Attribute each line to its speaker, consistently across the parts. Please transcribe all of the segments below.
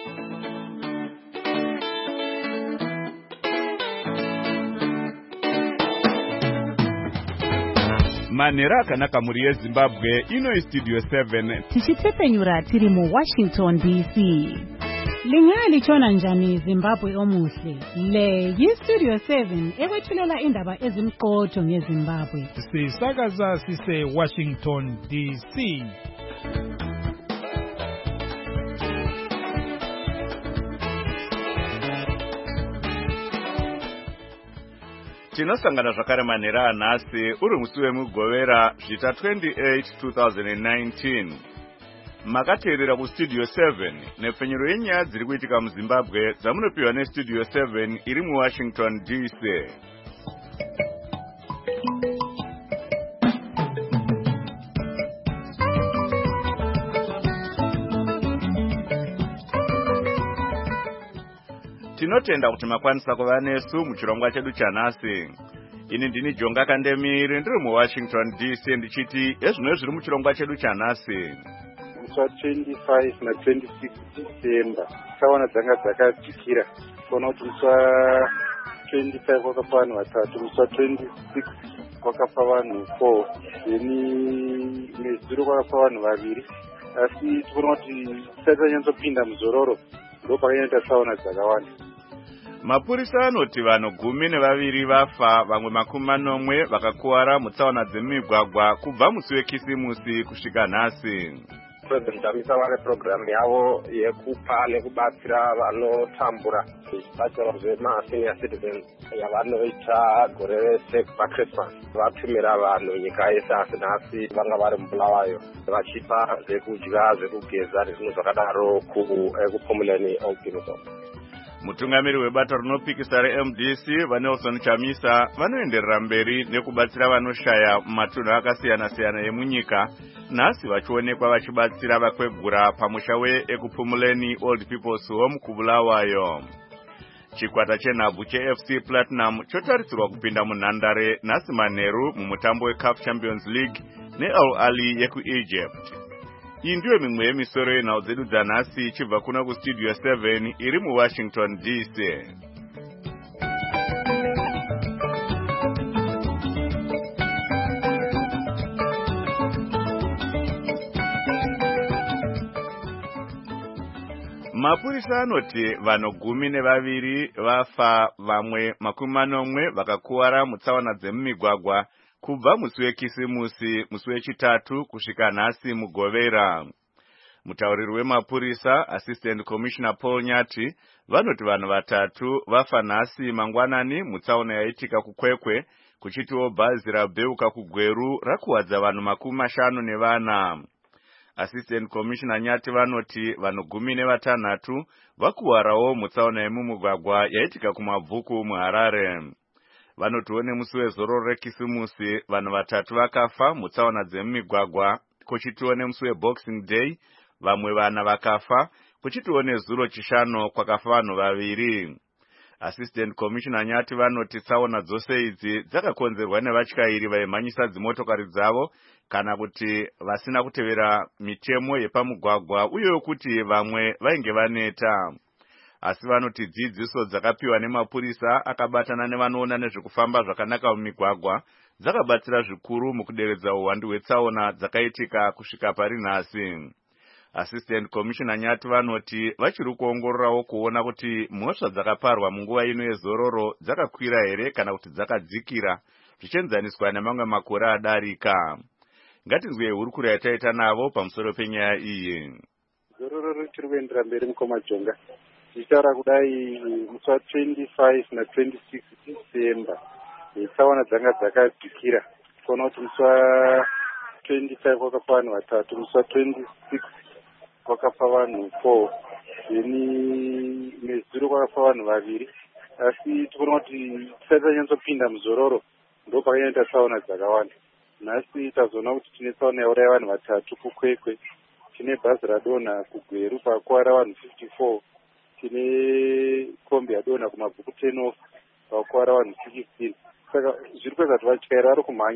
Speaker 1: Manera akanaka muri yeZimbabwe ino studio 7
Speaker 2: tichitepenyura tiri mu Washington DC. Lingali chona njani Zimbabwe omuhle. Le yi-Studio 7 ekwethulela indaba ezimqotho ngeZimbabwe.
Speaker 3: Sisakaza sise Washington DC.
Speaker 1: tinosangana zvakare manhera anhasi uri musi wemugovera zvita 28 2019. Makateerera kustudio 7 nepfenyuro yenyaya dziri kuitika muZimbabwe dzamunopiwa nestudio 7 iri muWashington DC. Tinotenda kuti makwanisa kuva nesu muchirongwa chedu chanhasi. Ini ndini Jonga Kandemiri ndiri muWashington DC ndichiti ezvino zviri muchirongwa chedu chanhasi.
Speaker 4: Musi 25 na 26 December tawana dzanga dzakadzikira. Kona kuti musi 25 kwakafa vanhu vatatu, musi 26 kwakafa vanhu 4, nezuro kwakafa vanhu vaviri. Asi tikuona kuti tisati tanyatsopinda muzororo ndopakanyanya tsaona dzakawanda.
Speaker 1: Mapurisa anoti vanhu 12 vafa, vamwe 40 vakakuwara mutsaona dzemigwagwa kubva musi wekisimusi kusvika nhasi.
Speaker 5: President Chamisa vane program yavo yekupa nekubatsira vanotambura zvibatsiro zvema-senior citizens yavanoita gore rese paChristmas. Vatumira vanhu nyika yese asi nhasi vanga vari muBulawayo vachipa zvekudya, zvekugeza nezvinhu zvakadaro kupumuleni Old People.
Speaker 1: Mutungamiri webato rinopikisa reMDC vaNelson Chamisa vanoenderera mberi nekubatsira vanoshaya mumatunhu akasiyana-siyana emunyika, nhasi vachionekwa vachibatsira vakwegura pamusha weekupumuleni Old People's Home kuBulawayo. Chikwata chenhabvu cheFC Platinum chotarisirwa kupinda munhandare nhasi manheru mumutambo weCAF Champions League neAl Ahly yekuEgypt. Iyi ndiyo mimwe yemisoro yenhau dzedu dzanhasi ichibva kuno kustudio 7 iri muWashington DC. Mapurisa anoti vanhu 12 vafa, vamwe 40 vakakuwara mutsaona dzemumigwagwa kubva musi wekisimusi, musi wechitatu kusvika nhasi mugovera. Mutauriri wemapurisa Assistant Commissioner Paul Nyati vanoti vanhu 3 vafa nhasi mangwanani mutsaona yaitika kuKwekwe, kuchitiwo bhazi rabeuka kuGweru rakuwadza vanhu 54. Assistant Commissioner Nyati vanoti vanhu 16 vakuwarawo mutsaona yemumugwagwa yaitika kuMabvuku muHarare. Vanotiwo nemusi wezororo rekisimusi vanhu 3 vakafa mutsaona dzemumigwagwa, kuchitiwo nemusi weBoxing Day vamwe 4 vakafa, kuchitiwo nezuro chishanu kwakafa vanhu 2. Assistant Commissioner Nyati vanoti tsaona dzose idzi dzakakonzerwa nevatyairi vaimhanyisa dzimotokari dzavo kana kuti vasina kutevera mitemo yepamugwagwa uye kuti vamwe vainge vaneta. Asi vanoti dzidziso dzakapiwa nemapurisa akabatana nevanoona nezvekufamba zvakanaka mumigwagwa dzakabatsira zvikuru mukuderedza uwandu hwetsaona dzakaitika kusvika pari nhasi. Assistant Commissioner Nyati vanoti vachiri kuongororawo kuona kuti mhosva dzakaparwa munguva ino yezororo dzakakwira here kana kuti dzakadzikira zvichienzaniswa nemamwe makore adarika. Ngatinzwe hurukuro yataita navo pamusoro penyaya iyi.
Speaker 4: Zororo richiri kuendera mberi mukoma Jonga. Tichitaura kudai musi 25 na 26 December tsaona dzanga dzakadzikira. Kuona kuti musi 25 kwakafa vanhu 3, musi 26 kwakafa vanhu 4, nezuro kwakafa vanhu 2. Asi tikuona kuti tisati tanyatsopinda muzororo ndopakanyanya tsaona dzakawanda. Nhasi tazoona kuti tine tsaona yauraya vanhu 3 kuKwekwe, tine bhazi radonha kuGweru pakuwara vanhu 54, tine kombi yadonha kuMabvuku 10 pakuwara vanhu 16. Saka zviri kuedza kuti vatyairi vari kumhanya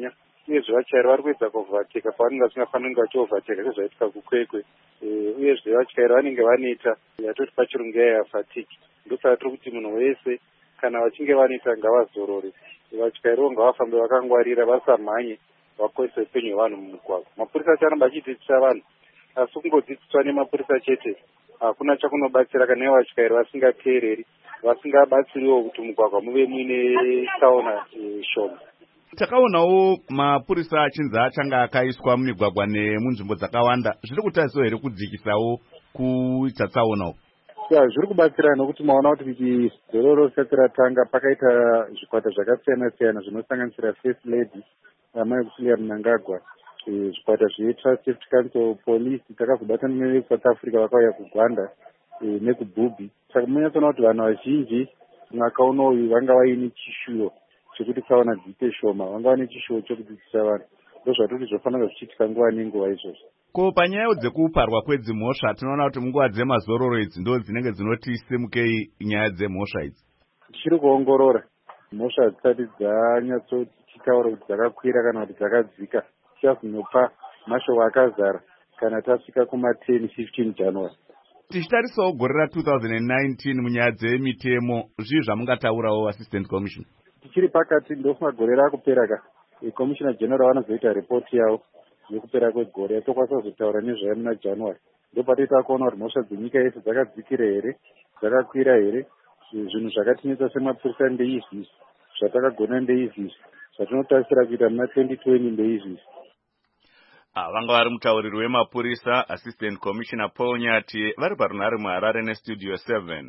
Speaker 4: uyezve vatyairi vari kuedza kuovhateka pavanenge vasingafaniri kunge vachiovateka sezvaitika kukwekwe. Uyezve vatyairi vanenge vaneta yatoti pachirungu yafatiki. Ndosaka tiri kuti munhu wese kana vachinge vaneta ngavazorore. Vatyairiwo ngavafambe vakangwarira vasamhanye vakozesa upenyu hwevanhu mumugwagwa. Mapurisa acho anenge achidzidzisa vanhu asi kungodzidziswa nemapurisa chete hakuna chakunobatsira kana vatyairi vasingateereri vasingabatsiriwo kuti mugwagwa muve muine tsaona shoma.
Speaker 1: Takaonawo mapurisa achinzi achanga akaiswa mumigwagwa nemunzvimbo dzakawanda zviri kutariswa here kudzikisawo kuita tsaunawo?
Speaker 4: Zviri kubatsira nokuti maona kuti dzororo risati ratanga pakaita zvikwata zvakasiyana siyana zvinosanganisira First Lady Mai Kusilia Mnangagwa, zvikwata zveTrust Safety Council, polisi takazobatana neSouth Africa vakauya kuGwanda nekubhubhi. Saka munyatsoona kuti vanhu vazhinji mwaka unoyu vanga vaine chishuwo chekuti tsaona dziite shoma, vanga vane chishuwo chekudzidzisa vanhu. Ndozvatoti zvofanira zvichiitika nguva nenguva izvozvo.
Speaker 1: Ko panyaya dzekuparwa kwedzimhosva tinoona kuti munguva dzemazororo idzi ndo dzinenge dzinoti simukei nyaya dzemhosva idzi.
Speaker 4: Tichiri kuongorora mhosva dzisati dzanyatsoti tichitaura kuti dzakakwira kana kuti dzakadzika. Tichazonopa mashoko akazara kana tasvika kuma-10-15 January.
Speaker 1: Tichitarisawo gore ra2019 munyaya dzemitemo, zvii zvamungataurawo Assistant Commissioner?
Speaker 4: Tichiri pakati ndofunga gore rakupera ka Commissioner General vanozoita report yavo yekupera kwegore tokwanisa kuzotaura nezvayo muna January. Ndopatoita kuona kuti mhosva dzenyika yese dzakadzikira here, dzakakwira here, zvinhu zvakatinetsa semapurisa ndeizvi, zvatakagona ndeizvi, zvatinotarisira kuita muna 2020 ndeizvi.
Speaker 1: Vanga vari mutauriri wemapurisa Assistant Commissioner Paul Nyati vari parunhare muHarare neStudio 7.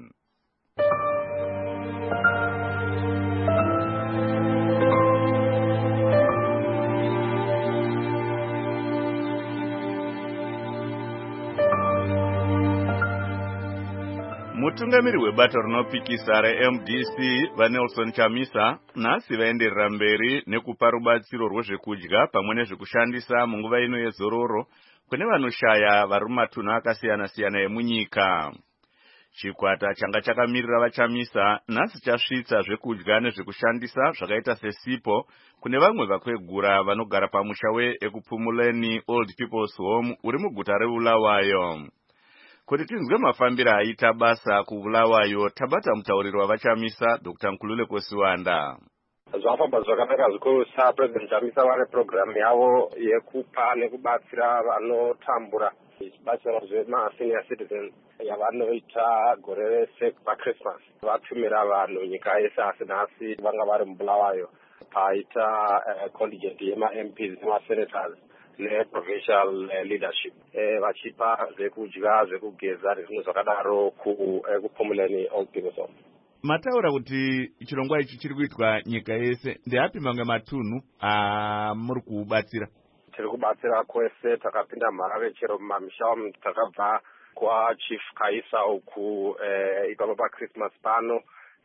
Speaker 1: Mutungamiri webato rinopikisa reMDC vaNelson Chamisa nhasi vaenderera mberi nekupa rubatsiro rwezvekudya pamwe nezvekushandisa munguva ino yezororo kune vanoshaya vari mumatunhu akasiyana-siyana emunyika. Chikwata changa chakamirira vaChamisa nhasi chasvitsa zvekudya nezvekushandisa zvakaita sesipo kune vamwe vakwegura vanogara pamusha weEkupumuleni Old People's Home uri muguta reBulawayo. Kuti tinzwe mafambiro aita basa kuBulawayo, tabata mutauriri wavaChamisa Dr. Nkulule Kosiwanda.
Speaker 5: Zvafamba zvakanaka zvikuru. President Chamisa vane program yavo yekupa nekubatsira vanotambura zvibatsiro zvema-senior citizen yavanoita gore rese paChristmas. Vatumira vanhu nyika yese asi nhasi vanga vari muBulawayo paita contingent yema-MPs nemasenators neprovincial leadership vachipa zvekudya, zvekugeza nezvinhu zvakadaro kuPumuleni Old People's Home.
Speaker 1: Mataura kuti chirongwa ichi chiri kuitwa nyika yese, ndeapi mamwe matunhu muri kubatsira?
Speaker 5: Tiri kubatsira kwese, takapinda mharare chero mumamisha takabva kwaChief Kaisa uku ipapo paChristmas pano.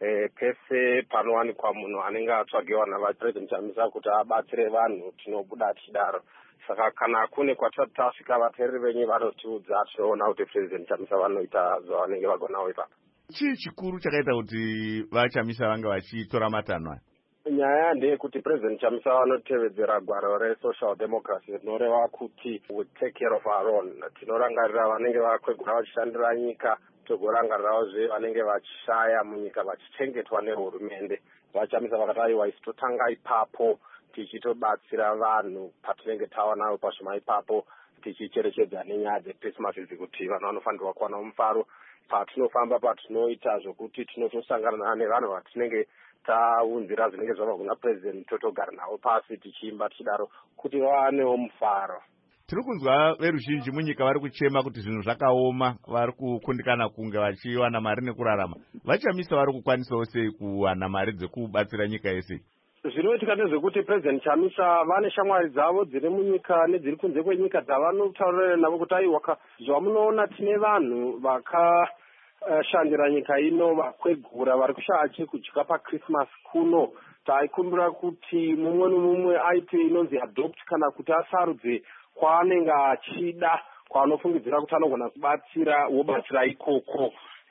Speaker 5: Pese panowanikwa munhu anenge atsvagiwa navaPresident Chamisa kuti abatsire vanhu tinobuda tichidaro. Saka kana kune kwatati tasvika vateereri venyu vanotiudza, tinoona kuti President Chamisa vanoita zvavanenge vagonawo ipapo.
Speaker 1: Chii chikuru chakaita kuti vaChamisa vange vachitora matanho aya?
Speaker 5: Nyaya ndeyekuti President Chamisa vanotevedzera gwaro resocial democracy rinoreva kuti we take care of our own. Tinorangarira vanenge vakwegura vachishandira nyika, togorangariravo vanenge vachishaya munyika vachichengetwa nehurumende. VaChamisa vakati aiwa isi totanga ipapo tichitobatsira vanhu patinenge taonawo pashoma ipapo tichicherechedza nenyaya dzeChristmas idzi kuti vanhu vanofanirwa kuwana mufaro patinofamba, patinoita zvokuti tinotosangana nevanhu vatinenge taunzira zvinenge zvabva kuna president, totogara navo pasi tichiimba tichidaro kuti vawanewo mufaro.
Speaker 1: Tiri kunzwa veruzhinji munyika vari kuchema kuti zvinhu zvakaoma, vari kukundikana kunge vachiwana mari nekurarama. VaChamisa vari kukwanisawo sei kuwana mari dzekubatsira nyika yese?
Speaker 5: Zvinoitika ndezvekuti President Chamisa vane shamwari dzavo dziri munyika nedziri kunze kwenyika dzavanotaurira navo kuti aiwa zvamunoona tine vanhu vakashandira nyika ino vakwegura vari kushaya chekudya paChristmas kuno. Taikumbira kuti mumwe nomumwe aite inonzi adopt kana kuti asarudze kwaanenge achida, kwaanofungidzira kuti anogona kubatsira, wobatsira ikoko.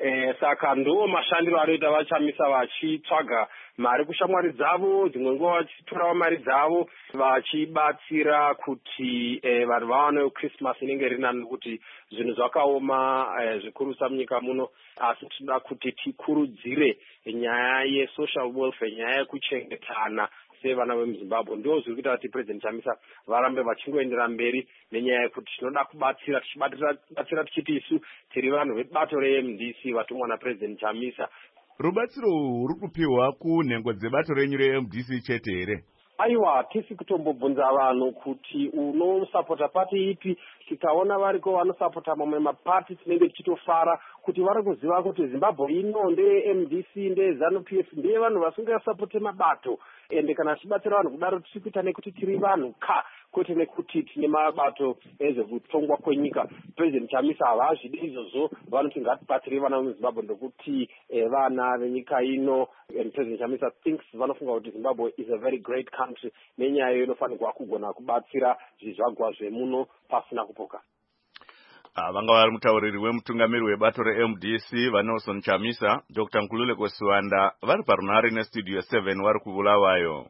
Speaker 5: saka ndo mashandiro anoita vachamisa vachitsvaga mari kushamwari dzavo, dzimwe nguva vachitorawo mari dzavo vachibatsira kuti vanhu vawanewo Christmas inenge iri nani, nokuti zvinhu zvakaoma zvikurusa munyika muno. Asi tinoda kuti tikurudzire nyaya yesocial welfare, nyaya yekuchengetana sevana vemuzimbabwe. Ndo zviri kuita kuti President Chamisa varambe vachingoendera mberi nenyaya yekuti tinoda kubatsira, tichibatsira tichiti isu tiri vanhu vebato reMDC vatumwa naPresident Chamisa.
Speaker 1: Rubatsiro ruri kupiwa kunhengo dzebato renyu reMDC chete here?
Speaker 5: Aiwa, tisi kutombobvunza vanhu kuti unosapota pati ipi. Tikaona variko vanosapota mamwe mapati tinenge tichitofara kuti vari kuziva kuti Zimbabwe ino ndeMDC, ndeZANU-PF, ndiye vanhu vasingasapote mabato. Ende kana tichibatsira vanhu kudaro tiri kuita nekuti tiri vanhu kwete nekuti tine mabato ezvekutongwa kwenyika. President Chamisa havazvidi izvozvo, vanoti ngatibatsire vana vemuZimbabwe ndokuti vana venyika ino. And President Chamisa thinks vanofunga kuti Zimbabwe is a very great country, nenyaya inofanirwa kugona kubatsira zvizvagwa zvemuno pasina kupoka.
Speaker 1: Vanga vari mutauriri wemutungamiri webato reMDC vaNelson Chamisa, Dr. Nkululeko Siwanda, vari parunhare nestudio 7 vari kuVulawayo.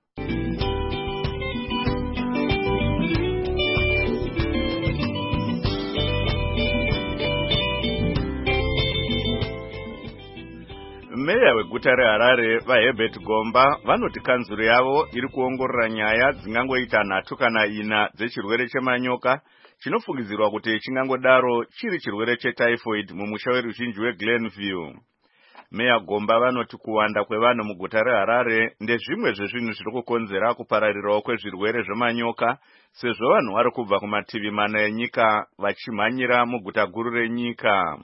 Speaker 1: Meya weguta reHarare vaHerbert Gomba vanoti kanzuro yavo iri kuongorora nyaya dzingangoita 3 kana 4 dzechirwere chemanyoka chinofungidzirwa kuti chingangodaro chiri chirwere chetyphoid mumusha weruzhinji weGlenview. Meya Gomba vanoti kuwanda kwevanhu muguta reHarare ndezvimwe zvezvinhu zviri kukonzera kupararirawo kwezvirwere zvemanyoka, sezvo vanhu vari kubva kumativi 4 enyika vachimhanyira muguta guru renyika.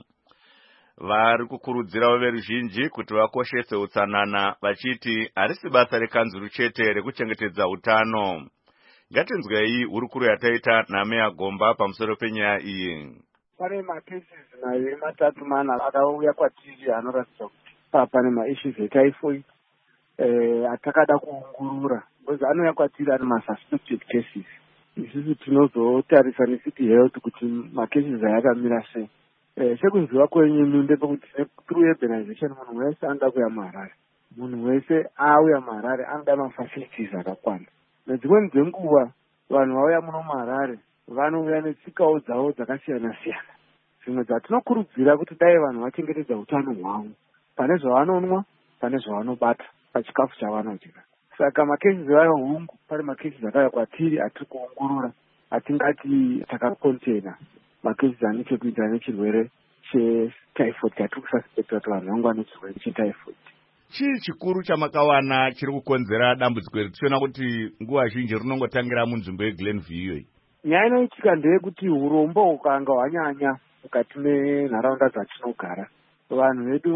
Speaker 1: Vari kukurudzirawo veruzhinji kuti vakoshese utsanana, vachiti harisi basa rekanzuru chete rekuchengetedza utano. Ngatinzwei hurukuro yataita naMeya Gomba pamusoro penyaya iyi.
Speaker 6: Pane macases 2-3 mana akauya kwatiri anoratidza kuti pane maissues etyphoid atakada kuongorora, because anouya kwatiri ari masuspected cases. Isusu tinozotarisa neCity Health kuti macases aya akamira sei. Sekunziva kwenyu ndepekuti through urbanization munhu wese anoda kuuya muHarare. Munhu wese auya muHarare anoda mafacilities akakwana. Nedzimweni dzenguva vanhu vauya muno muHarare vanouya netsikawo dzavo dzakasiyana-siyana. Zvimwe dzatinokurudzira kuti dai vanhu vachengetedza utano hwavo, pane zvavanonwa, pane zvavanobata pachikafu chavanodya. Saka macases vahungu, pane macases akauya kwatiri atiri kuongorora, atingati takakontena macases ane chekuita nechirwere chetyphoid chatiri kususpecta kuti vanhu vangu vane chirwere chetyphoid.
Speaker 1: Chii chikuru chamakawana chiri kukonzera dambudziko iri? Tichiona kuti nguva zhinji rinongotangira munzvimbo yeGlenview iyoyi.
Speaker 6: Nyaya inoitika ndeyekuti urombo hukanga hwanyanya mukati menharaunda dzatinogara. Vanhu vedu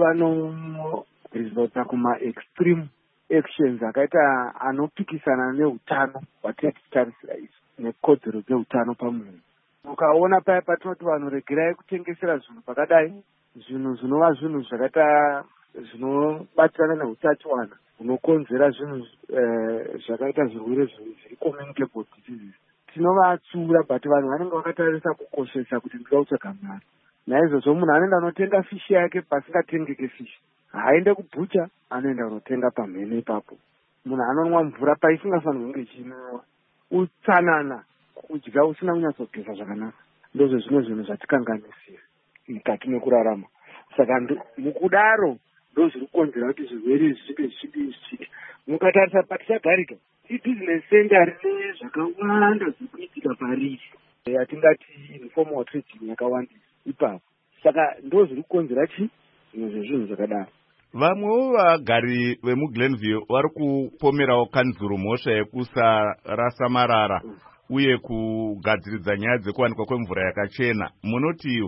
Speaker 6: vanorizota kuma-extreme actions akaita anopikisana neutano hwatinotitarisira isu nekodzero dzeutano pamunhu. Ukaona paya patinoti vanhu regerai kutengesera zvinhu pakadai, zvinhu zvinova zvinhu zvakaita zvinobatirana neutachiwana hunokonzera zvinhu zvakaita zvirwere zviri communicable diseases, tinovatsura, but vanhu vanenge vakatarisa kukoshesa kuti ndinoda kutsvaga mari. Naizvozvo munhu anoenda kunotenga fishi yake pasingatengeke fishi, haaende kubhucha, anoenda kunotenga pamhene ipapo. Munhu anonwa mvura paisingafanirwi kunge ichinwiwa. Utsanana, kudya usina kunyatsogeza zvakanaka, ndozvo zvimwe zvinhu zvatikanganisira mukati mekurarama. Saka mukudaro ndozviri kukonzera kuti zvirwere zvichide. Mukatarisa patichagarika, ibusiness center rine zvakawanda zvikuitika pariri, atingati informal trading yakawandisa ipapo. Saka ndozviri kukonzera zvimwe zvezvinhu zvakadaro.
Speaker 1: Vamwewo vagari vemuGlenview vari kupomerawo kanzuru mhosva yekusarasa marara uye kugadziridza nyaya dzekuwanikwa kwemvura yakachena. Munotiwo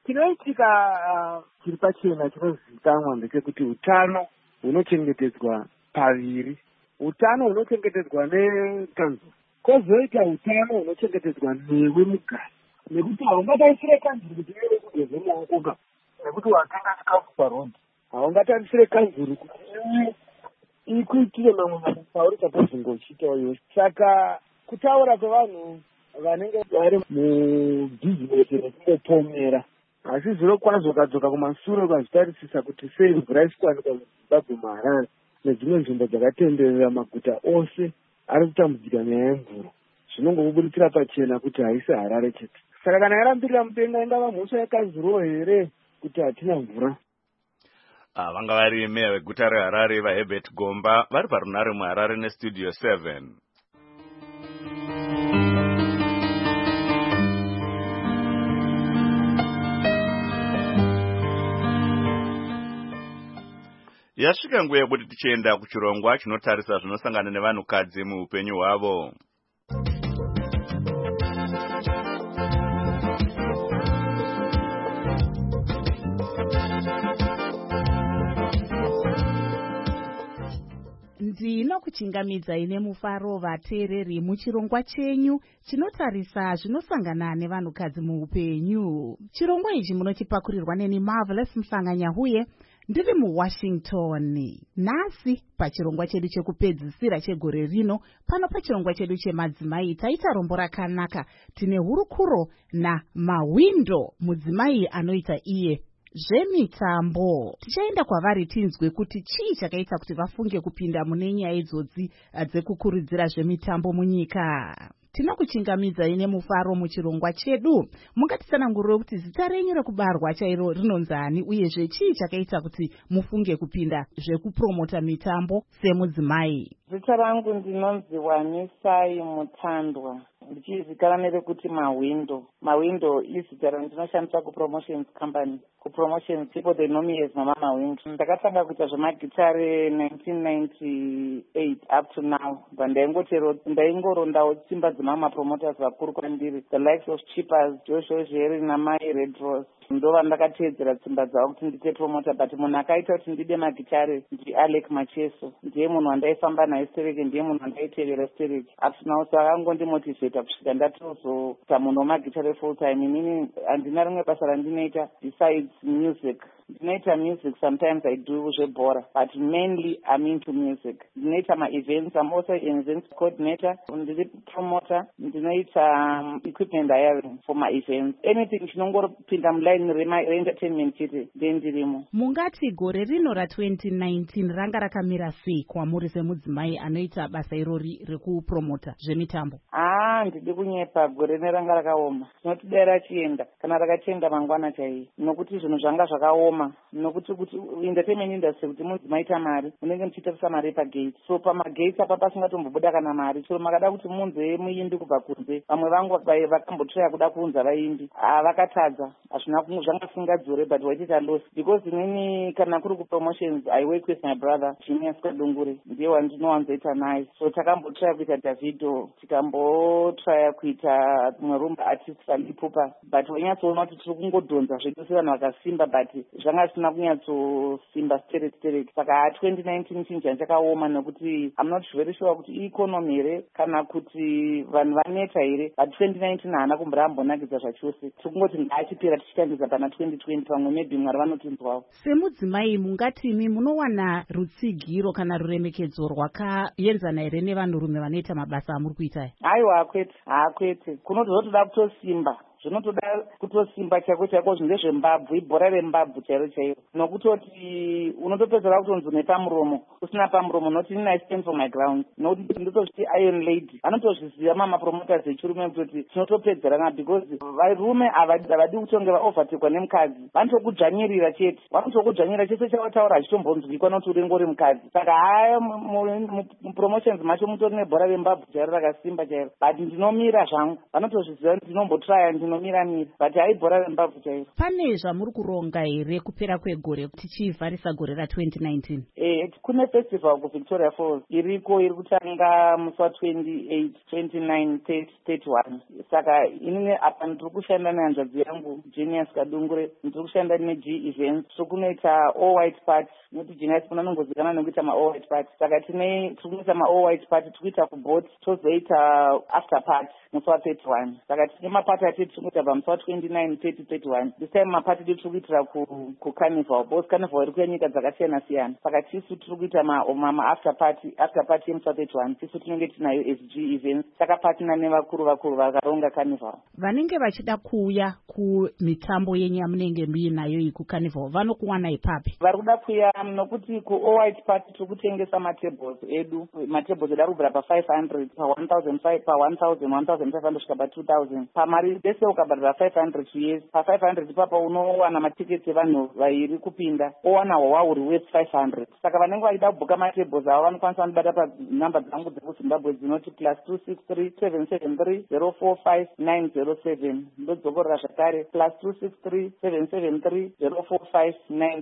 Speaker 6: chinoitika chiri pachena chinozivikanwa ndechekuti utano hunochengetedzwa paviri. Utano hunochengetedzwa nekanzuru, kozoita utano hunochengetedzwa newe mugari. Nekuti haungatarisire kanzuru kuti iwe kugeze maokoka, nekuti watenga chikafu parodhi. Haungatarisire kanzuru kuti iwe ikuitire mamwe mapauri chapazvingochitawo iwe. Saka kutaura kwevanhu vanenge vari mubhizinesi rekungopomera asi zviro kwazvo ukadzoka kumashure ukazvitarisisa kuti sei mvura isikuwanikwa muzimbabwe muharare nedzimwe nzvimbo dzakatenderera maguta ose ari kutambudzika nyaya yemvura, zvinongokubudikira pachena kuti haisi Harare chete. Saka kana yarambirira mudenga ingava mhosva yakazirowo here kuti hatina mvura.
Speaker 1: Vanga vari meya weguta reHarare vaHerbert Gomba vari parunare muHarare nestudio 7. Yasvika nguva yekuti tichienda kuchirongwa chinotarisa zvinosangana nevanhukadzi muupenyu hwavo.
Speaker 2: Ndinokuchingamidzai nemufaro vateereri muchirongwa chenyu chinotarisa zvinosangana nevanhukadzi muupenyu. Chirongwa ichi munochipakurirwa neni Marvelous Mhlanganyahuye ndiri muWashington. Nhasi pachirongwa chedu chekupedzisira chegore rino, pano pachirongwa chedu chemadzimai, taita rombo rakanaka. Tine hurukuro naMawindo, mudzimai anoita iye zvemitambo. Tichaenda kwavari tinzwe kuti chii chakaita kuti vafunge kupinda mune nyaya idzodzi dzekukurudzira zvemitambo munyika. Tinokuchingamidzai nemufaro muchirongwa chedu. Mungatitsanangurire kuti zita renyu rekubarwa chairo rinonzani, uyezve chii chakaita kuti mufunge kupinda zvekupromota mitambo semudzimai?
Speaker 7: Zita rangu ndinonzi Wanisai Mutandwa, ndichizivikanwa nerekuti Mawindo. Mawindo izita randinoshandisa kupromotions company. Kupromotions people they know me as Mama Mawindo. Ndakatanga kuita zvemagitare 1998 up to now. Ndaingorondawo simba dzemama promoters vakuru kwandiri, the likes of Chippers, Joshua Jerry naMai Red Rose. Ndova ndakateedzera tsimba dzavo kuti ndiite promota, but munhu akaita kuti ndide magitare ndiAlec Macheso. Ndiye munhu wandaifamba naye stereke, ndiye munhu wandaitevera stereke. Up to now saka akangondimotivheta kusvika ndatozoita munhu wemagitare full time. Inini handina rimwe basa randinoita besides music. Ndinoita music, sometimes I do zvebhora, but mainly I'm into music. Ndinoita ma-events, I'm also an events coordinator, ndiri promoter, ndinoita equipment hiring for ma-events. Anything chinongopinda muline re-entertainment chete ndendirimo.
Speaker 2: Mungati gore rino ra2019 ranga rakamira sei kwamuri semudzimai anoita basa irori rekupromota zvemitambo?
Speaker 7: Ndidi kunyepa, gore ranga rakaoma. Tinoti dai rachienda kana rakachenda mangwana chaiyi, nokuti zvinhu zvanga zvakaoma. Nokuti kuti entertainment industry kuti mudzimaita mari munenge muchitarisa mari pagate, so pamagates apa pasingatombobuda kana mari. Chero makada kuti munze muimbi kubva kunze, vamwe vangu vakambotraya kuda kuunza vaimbi, vakatadza, hazvina zvanga singadzore, but waitita loss because inini kana kuri kupromotions I work with my brother Genius Kadungure, ndiye wandinowanzoita naye. So takambotraya kuita Davido, tikambotraya kuita mumwe rumba artist Falipupa, but wanyatsoona kuti tiri kungodhonza zvedu sevanhu vakasimba, but zvanga sina kunyatsosimba stereke. Saka 2019 chinja chakaoma nekuti I'm not very sure kuti economy here kana kuti vanhu vaneta here, but 2019 haana kumbonakidza zvachose. Tiri kungoti ngaachipera tichitandidza pana 2020, pamwe maybe Mwari vanotinzwawo.
Speaker 2: Semudzimai mungatimi munowana rutsigiro kana ruremekedzo rwakaenzana here nevanhurume vanoita mabasa amuri kuita?
Speaker 7: Aiwa, hakwete. Kunotozotoda kutosimba, zvinotoda kutosimba chako chako, ndezvembabvu, ibhora rembabvu chairo chairo, nokutoti unotopedzera kutonzi nepamuromo usina pamuromo, noti I stand for my ground, nokuti ndotozviti Iron Lady vanotozviziva mama promoters vechirume kutoti tinotopedzerana, because varume havadi kutonge vaovertekwa nemukadzi, vanotokudzvanyirira chete, vanotokudzvanyirira chese chawataura hachitombonzwikwa nokuti uri ngori mukadzi. Saka haya mupromotions macho mutori nebhora rembabvu chairo rakasimba chairo, but ndinomira zvangu, vanotozviziva kuti ndinombotraya ndinomira, but haibhora rembabvu chairo.
Speaker 2: Pane zvamuri kuronga here kupera kwegore tichivharisa gore ra2019?
Speaker 7: Kune festival kuVictoria Falls iriko, iri kutanga musi wa28, 29, 31. Saka inini apa ndiri kushanda nehanzvadzi yangu Genius Kadungure, ndiri kushanda neG Events. So kunoita all white party, noti Genius kuna nongozikana nekuita ma all white party. Saka tiri kuita ma all white party, tikuita kubot, tozoita after party musi wa31. Saka tine mapati atiri tingoita pamusi wa29 30 31 this time mapati tiri kuitira kucarnival because carnival iri kuya nyika dzakasiyana siyana saka tisu tiri kuita maafter party yemusi wa31 tisu tinenge tinayo SG events takapatina nevakuru vakaronga carnival.
Speaker 2: Vanenge vachida kuuya kumitambo yenyu yamunenge muinayo iyi kucarnival vanokuwana ipapi?
Speaker 7: Vari kuda kuuya nokuti kuOwhite Party tiri kutengesa matables edu ari kubvira pa500 pa1000 pa1500 kusvika pa2000 pamari bese ukabhadhira 500 years pa500 ipapa unowana matiketi evanhu vairi kupinda owana hwawa huri worth 500 saka vanenge vachida kubhuka matables avo vanokwanisa kunobata panhamba dzangu dzekuzimbabwe dzinoti +263 773 045 907 ndodzokorera zvakare +263 773 045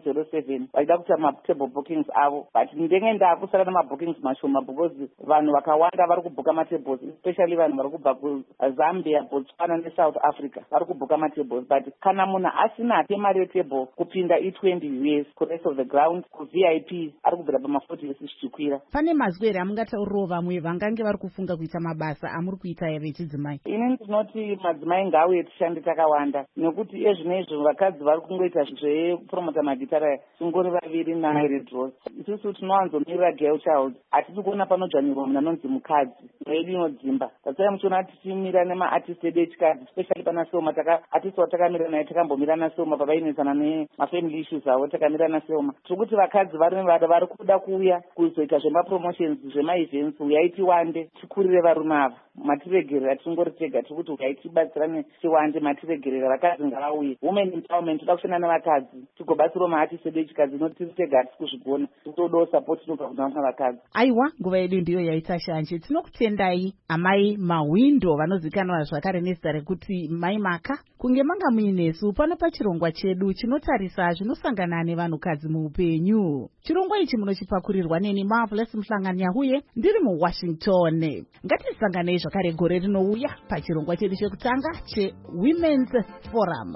Speaker 7: 907 vachida kuita matable bookings avo but ndenge ndaakusara nemabookings mashoma because vanhu vakawanda vari kubhuka matables especially vanhu vari kubva kuZambia, Botswana neSouth Africa vari kubhuka matables but kana munhu asinape mari yetable kupinda i20 years kurest of the ground kuVIP ari kubvira pama40 years zvichikwira.
Speaker 2: Pane mazwi here amungataurirawo vamwe vangange vari kufunga kuita mabasa amuri kuita here vechidzimai?
Speaker 7: Ini ndinoti madzimai ngauye tishande takawanda nekuti ezvinoizvo vakadzi vari kungoita zvepromota magitara tingori vaviri naRed Rose. Isusu tinowanzomirira girl child hatisi kuona panodzvanyirwa munhu anonzi mukadzi mwedu inodzimba tatsai muchiona tichimira nemaartist edu echikadzi especially pana Selma artist watakamira naye takambomira naSelma pavainesana nemafamily issues avo takamira naSelma. Tiri kuti vakadzi vari kuda kuuya kuzoita zvemapromotions zvemaevents uyai tiwande tikurire varume ava matiregerera tingori tega tiri kuti uyai tibatsirane tiwande matiregerera vakadzi ngavauye women empowerment toda kushanda nevakadzi tigobatsirawo maartist edu echikadzi noti tiri tega hatisi kuzvigona titodawo support inobva kuna vamwe vakadzi.
Speaker 2: Aiwa, nguva yedu ndiyo yaita shanje. Tinokutendai amai Mawindo vanozikanwa zvakare nezita rekuti Mai Maka kunge manga muinesu pano pachirongwa chedu chinotarisa zvinosangana nevanhukadzi muupenyu. Chirongwa ichi munochipakurirwa neni Marvelous Mhlanganyahuye ndiri muWashington. Ngatisanganei zvakare gore rinouya pachirongwa chedu chekutanga cheWomen's Forum.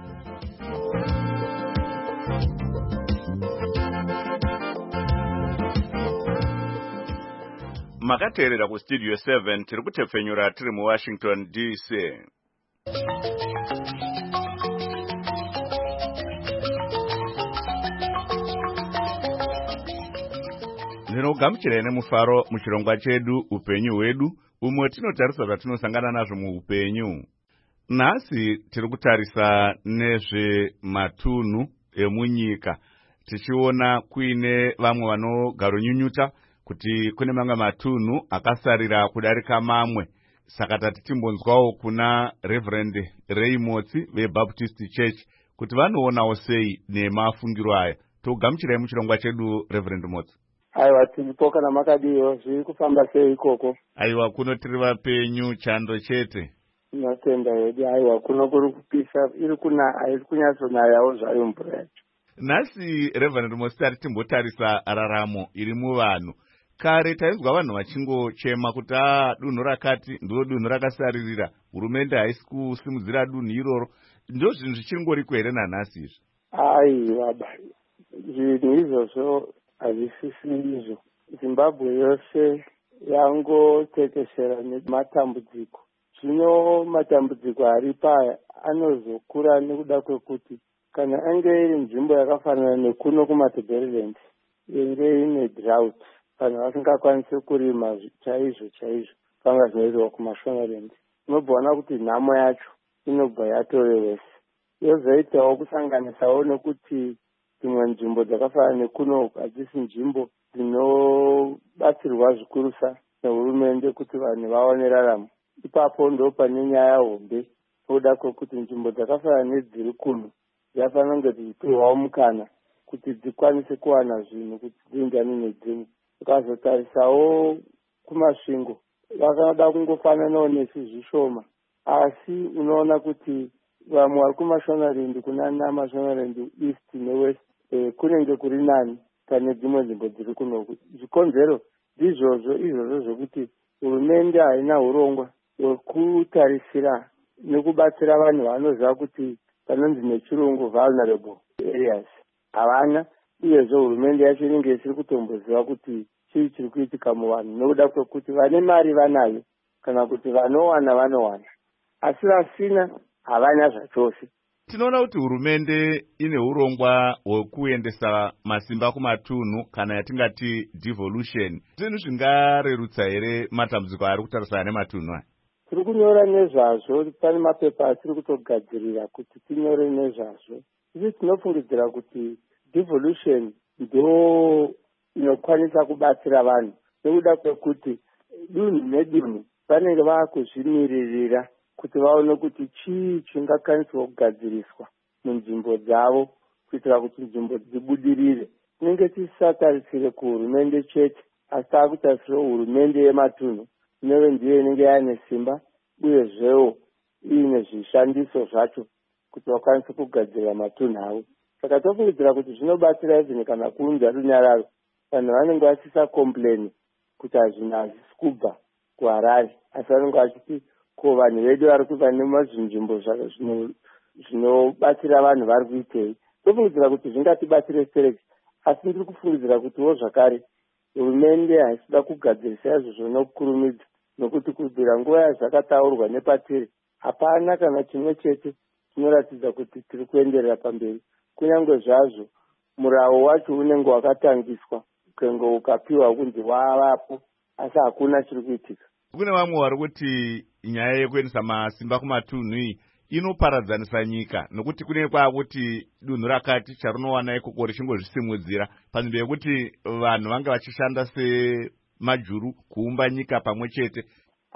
Speaker 1: Makateerera ku Studio 7 tiri kutepfenyura tiri mu Washington DC. Ndinogamuchira nemufaro muchirongwa chedu upenyu hwedu umwe tinotarisa zvatinosangana nazvo muupenyu. Nhasi tiri kutarisa nezvematunhu emunyika tichiona kuine vamwe vanogaronyunyuta kuti kune mamwe matunhu akasarira kudarika mamwe. Saka tatitimbonzwawo kuna Reverend Ray Motsi veBaptist Church kuti vanoonawo sei nemafungiro aya. Togamuchirai muchirongwa chedu Reverend Motsi.
Speaker 6: Aiwa, tiripo kana makadiyo zviri kufamba sei ikoko?
Speaker 1: Aiwa, kuno tiri vapenyu chando chete.
Speaker 6: Tinotenda hedu. Aiwa, kuno kuri kupisa iri kunyatsonayawo zvayo mvura yacho.
Speaker 1: Nhasi Reverend Motsi tari timbotarisa raramo iri muvanhu. Kare tainzwa vanhu vachingochema kuti dunhu rakati ndiro dunhu rakasaririra, hurumende haisi kusimudzira dunhu iroro. Ndo zvinhu zvichingoriko here nanhasi izvi?
Speaker 6: Aiwa, zvinhu izvozvo hazvisisi izvo. Zimbabwe yose yangotekeshera nematambudziko. Zvino matambudziko aripa anozokura nekuda kwekuti kana ange iri nzvimbo yakafanana nekuno kumaTebeleland inge ine drought, vanhu vasingakwanisi kurima chaizvo panga zvinoitwa kuMashonaland, unobvaona kuti nhamo yacho inobva yatorewesa. Yozoitawo kusanganisawo nekuti dzimwe nzvimbo dzakafanana nekuno hadzisi nzvimbo dzinobatsirwa zvikurusa nehurumende kuti vanhu vaone raramo. Ipapo ndo pane nyaya hombe nokuda kwekuti nzvimbo dzakafanana nedziri kuno dzafanira kunge dzichipiwawo mukana kuti dzikwanise kuwana zvinhu kuti dziinjani nedzimwe. Ukazotarisawo kumasvingo vakada kungofananawo nesu zvishoma, asi unoona kuti vamwe vari kuMashonaland kuna naMashonaland East neWest kunenge kuri nani pane dzimwe nzvimbo dziri kunoku. Zvikonzero ndizvozvo izvozvo zvokuti hurumende haina urongwa hwekutarisira nekubatsira vanhu vanoziva kuti panonzi nechirungu vulnerable areas havana, uyezve hurumende yacho inenge isiri kutomboziva kuti chii chiri kuitika muvanhu nokuda kwekuti vane mari vanayo kana kuti vanowana, asi vasina havana zvachose.
Speaker 1: Tinoona kuti hurumende ine urongwa hwekuendesa masimba kumatunhu kana yatingati devolution. Zvinhu zvingarerutsa here matambudziko ari kutarisana nematunhu aya?
Speaker 6: Tiri kunyora nezvazvo, pane mapepa atiri kutogadzirira kuti tinyore nezvazvo. Isi tinofungidzira kuti devolution ndo inokwanisa kubatsira vanhu nekuda kwekuti dunhu nedunhu vanenge vaakuzvimiririra kuti vaone kuti chii chingakwaniswa kugadziriswa munzvimbo dzavo kuitira kuti nzvimbo dzibudirire. Tinenge tisatarisire kuhurumende chete, asi taakutarisira hurumende yematunhu inove ndiyo inenge yaane simba uyezvewo iine zvishandiso zvacho kuti vakwanise kugadzirira matunhu avo. Saka tofungidzira kuti zvinobatsira izini kana kuunza runyararo vanhu vanenge vasisa kompleni kuti hazvinhu hazvisi kubva kuHarare, asi vanenge vachiti ko vanhu vedu vari kuva nemazvinzvimbo zvinobatsira vanhu vari kuitei. Tofungidzira kuti zvingatibatsire stereki, asi ndiri kufungidzira kutiwo zvakare hurumende haisida kugadzirisa izvozvo nokukurumidza, nokuti kubvira nguva yazvakataurwa nepatiri hapana kana chimwe chete chinoratidza kuti tiri kuenderera pamberi. Kunyange zvazvo murawo wacho unenge wakatangiswa ukange ukapiwa kunzi wavapo, asi hakuna chiri kuitika.
Speaker 1: Kune vamwe vari kuti nyaya yekuendesa masimba kumatunhu iyi inoparadzanisa nyika, nokuti kune kwakuti dunhu rakati charinowana ikoko richingozvisimudzira panzvimbo yekuti vanhu vange vachishanda semajuru kuumba nyika pamwe chete.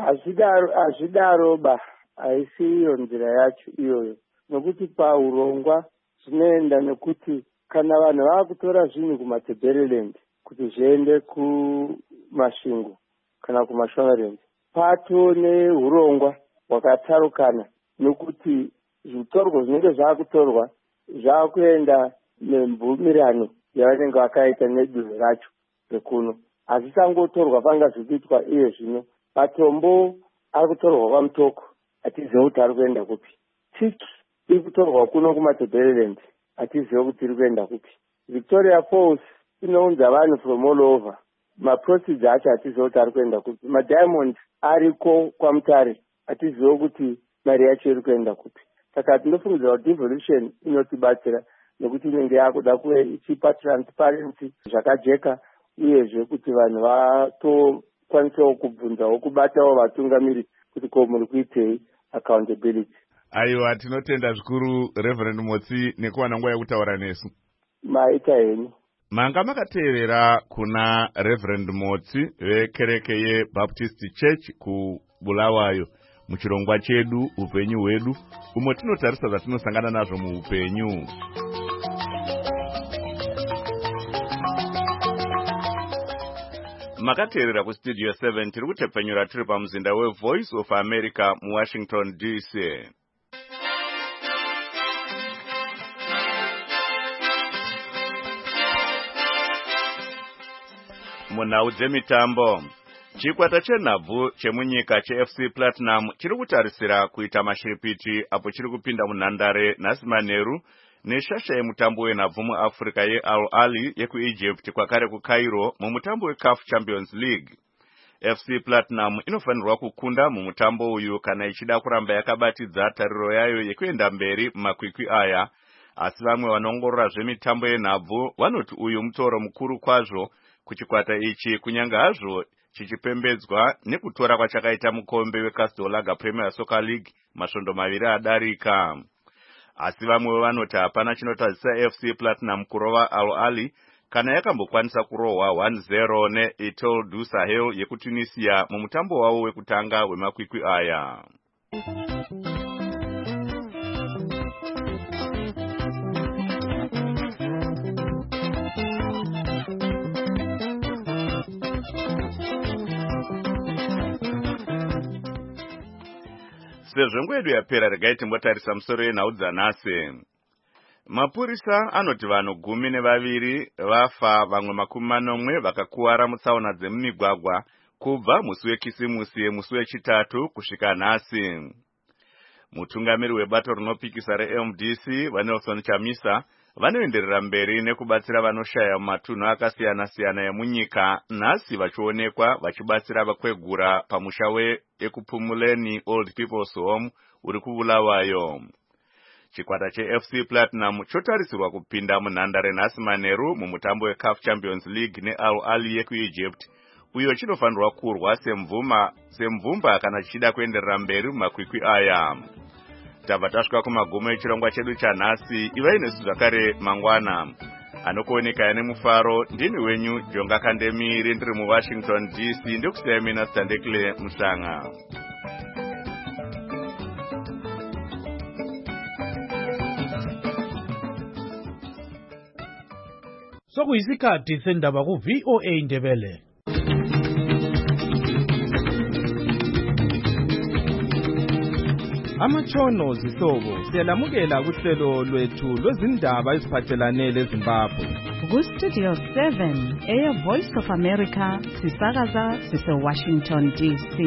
Speaker 6: Hazvidaroba, haisi iyo nzira yacho iyoyo, nokuti paurongwa zvinoenda nekuti kana vanhu vaakutora zvinhu kumatebheriland kuti zviende kumasvingo kana kumashonaland, pato neurongwa hwakatarukana, nokuti zvitorwa zvinenge zvaakutorwa zvaakuenda nemvumirano yavanenge vakaita nedunhu racho rekuno. Hazvisangotorwa panga zvichiitwa iye zvino. Matombo ari kutorwa kwamutoko, hatizivi kuti ari kuenda kupi. Tiki iri kutorwa kuno kumatebheriland, hatizivi kuti iri kuenda kupi. Victoria Falls inounza vanhu from all over. Maprocedure acho hatizivi kuti ari kuenda kupi. Madiamond ariko kwaMutare, hatizivi kuti mari yacho iri kuenda kupi. Saka tinofungidzira kuti devolution inotibatsira nekuti inenge yakuda kuve ichipa transparency zvakajeka, uyezve kuti vanhu vatokwanisawo kubvunzawo kubatawo vatungamiri kuti ko muri kuitei, accountability.
Speaker 1: Aiwa, tinotenda zvikuru Reverend Motsi nekuwana nguva yekutaura nesu.
Speaker 6: Maita henyu.
Speaker 1: Manga makateerera kuna Reverend Motsi vekereke yeBaptist Church kuBulawayo muchirongwa chedu upenyu hwedu, umo tinotarisa zvatinosangana nazvo muupenyu. Makateerera kustudio 7 tiri kutepfenyura tiri pamuzinda weVoice of America muWashington DC. Munhau dzemitambo, chikwata chenhabvu chemunyika cheFC Platinum chiri kutarisira kuita mashiripiti apo chiri kupinda munhandare nhasi manheru neshasha yemutambo wenhabvu muAfrica yeAl Ahly yekuEgypt kwakare kuCairo mumutambo weCAF Champions League. FC Platinum inofanirwa kukunda mumutambo uyu kana ichida kuramba yakabatidza tariro yayo yekuenda mberi mumakwikwi aya, asi vamwe vanoongorora zvemitambo yenhabvu vanoti uyu mutoro mukuru kwazvo kuchikwata ichi, kunyange hazvo chichipembedzwa nekutora kwachakaita mukombe weCastel Lager Premier Soccer League masvondo maviri adarika. Asi vamwe vanoti hapana chinotadzisa FC Platinum kurova Al Ahly kana yakambokwanisa kurohwa 1-0 neEtoile du Sahel yekuTunisia mumutambo wavo wekutanga wemakwikwi aya. Sezvo nguva yedu yapera, regai timbotarisa musoro yenhau dzanhasi. Mapurisa anoti vanhu 12 vafa, vamwe 40 vakakuwara mutsaona dzemumigwagwa kubva musi wekisimusi musi wechitatu kusvika nhasi. Mutungamiri webato rinopikisa reMDC vaNelson Chamisa vanoenderera mberi nekubatsira vanoshaya mumatunhu akasiyana-siyana emunyika, nhasi vachionekwa vachibatsira vakwegura pamusha weEkupumuleni Old People's Home uri kuBulawayo. Chikwata cheFC Platinum chotarisirwa kupinda munhandare nhasi manheru mumutambo weCAF Champions League neAl Ahly yekuEgypt, uyo chinofanirwa kurwa semvumba kana chichida kuenderera mberi mumakwikwi aya. Tabva tasvika kumagumo echirongwa chedu chanhasi. Ivai nesu zvakare mangwana. Anokuoneka nemufaro ndini wenyu Jonga Kandemiri ndiri muWashington DC ndokusiyai mina Standekle Mushanga.
Speaker 3: Sokuyisikhathi sendaba ku-VOA Ndebele. Amatshono zihlobo siyalamukela kuhlelo lwethu lwezindaba eziphathelane leZimbabwe.
Speaker 2: Ku-Studio 7 Air Voice of America sisakaza sise-Washington DC.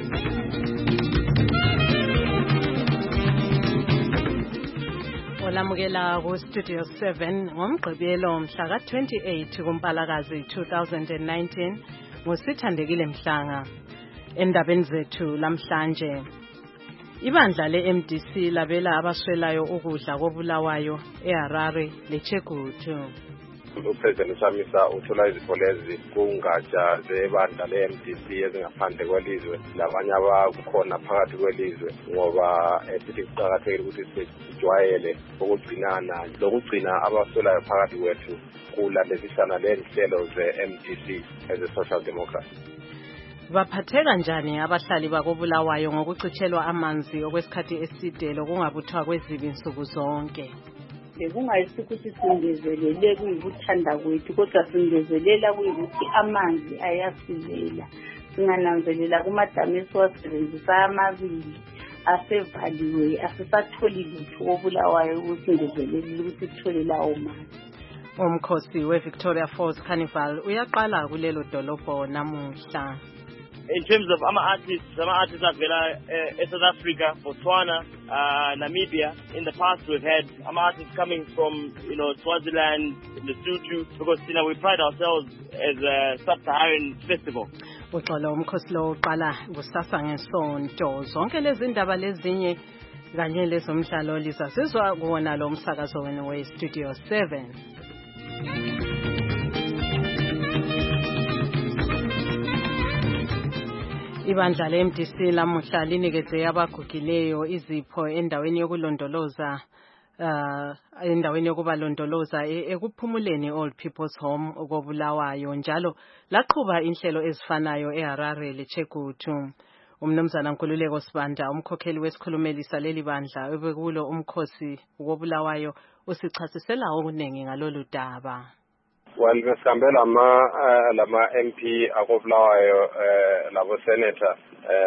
Speaker 8: Olamukela ku-Studio 7 ngomgqibelo mhla ka-28 kuMpalakazi 2019 ngusithandekile Mhlanga. Endabeni zethu lamhlanje, ibandla le-MDC labela abaswelayo ukudla koBulawayo eHarare leChegutu.
Speaker 5: uPresident Chamisa uthola izipho lezi kungatsha zebandla le-MDC ezingaphandle kwelizwe labanye abakhona phakathi kwelizwe, ngoba sithi kuqakathekile ukuthi sijwayele ukugcinana lokugcina abaswelayo phakathi kwethu kulandelisana lenhlelo ze-MDC as a social democrat.
Speaker 8: Baphatheka njani abahlali bakoBulawayo ngokucitshelwa amanzi okwesikhathi eside lokungabuthwa kwezibi nsuku zonke?
Speaker 9: Bekungayisi ukuthi singezelele kuyikuthanda kwethu, kodwa singezelela kuyikuthi amanzi ayasilela. Singananzelela kumadamu esiwasebenzisa amabili asevaliwe, asisatholi lutho koBulawayo ukuthi singezelele ukuthi sithole lawo manzi.
Speaker 8: Umkhosi weVictoria Falls Carnival uyaqala kulelo dolobho namuhla.
Speaker 10: In terms of some artists are South Africa, Botswana, Namibia. In the past, we've had artists coming from, Swaziland, Lesotho, because, we pride ourselves as a sub-Saharan festival.
Speaker 8: Uxolo umkhosi lo uqala kusasa ngesonto. Zonke lezi ndaba lezinye kanye lezomdlalo lisasizwa kuwona lo msakazo wenu we-Studio 7. Ibandla le-MDC lamuhla linikeze abagugileyo izipho endaweni yokubalondoloza ekuphumuleni Old People's Home koBulawayo, njalo laqhuba inhlelo ezifanayo eHarare leChegutu. Umnumzana Nkululeko Sibanda, umkhokheli wesikhulumelisa leli bandla ebekulo umkhosi koBulawayo, usichasisela okuningi ngalolu daba.
Speaker 5: Well, ngesikhambe lama MP akoBulawayo labo senator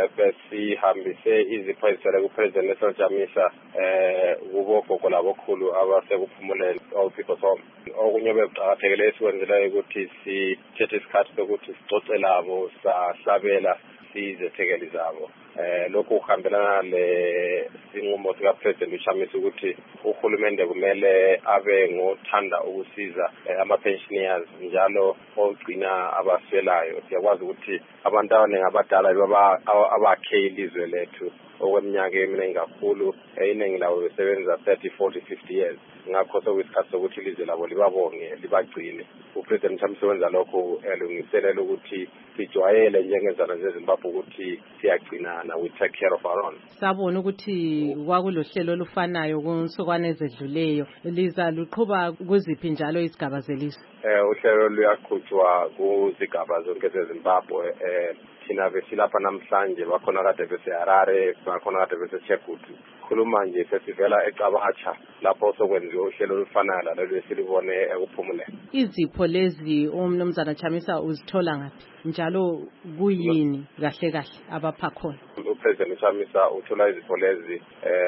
Speaker 5: besihambise izipho ezisele kuPresident Nelson Chamisa kubogogo labokhulu abasekuphumuleni Old People's Home. Okunye bekuqakathekile esikwenzelayo ukuthi sithethe isikhathi sokuthi sicoce labo sahlabela sizethekeli zabo. Lokhu kuhambelana lesinqumo sikaPresident Chamisa ukuthi uhulumende kumele abe ngothanda ukusiza ama-pensioners njalo ogcina abaswelayo. Siyakwazi ukuthi abantu abaningi abadala abakhe ilizwe lethu okweminyaka eminingi kakhulu, iningi labo besebenza 30, 40, 50 years. Ngakho sokuyisikhathi sokuthi ilizwe labo libabonge, libagcine. uPresident Chamisa wenza lokho elungiselela ukuthi sijwayele njengezana zeZimbabwe ukuthi siyagcinana, we take care of our own.
Speaker 8: Sabona ukuthi kwakulohlelo olufanayo kunsukwana ezedluleyo, liza luqhuba kuziphi njalo izigaba zelizwe?
Speaker 5: Uhlelo luyaqhutshwa kuzigaba zonke zeZimbabwe. Thina besilapha namhlanje, bakhona kade beseHarare, bakhona kade beseChegutu. Khuluma nje sesivela eCabacha lapho sokwenziwa uhlelo olufanayo lalolu esilibone ekuphumuleni.
Speaker 8: Izipho lezi umnumzana Chamisa uzithola ngaphi? Njalo kuyini kahle kahle abapha khona?
Speaker 5: uPresident Chamisa uthola izipho lezi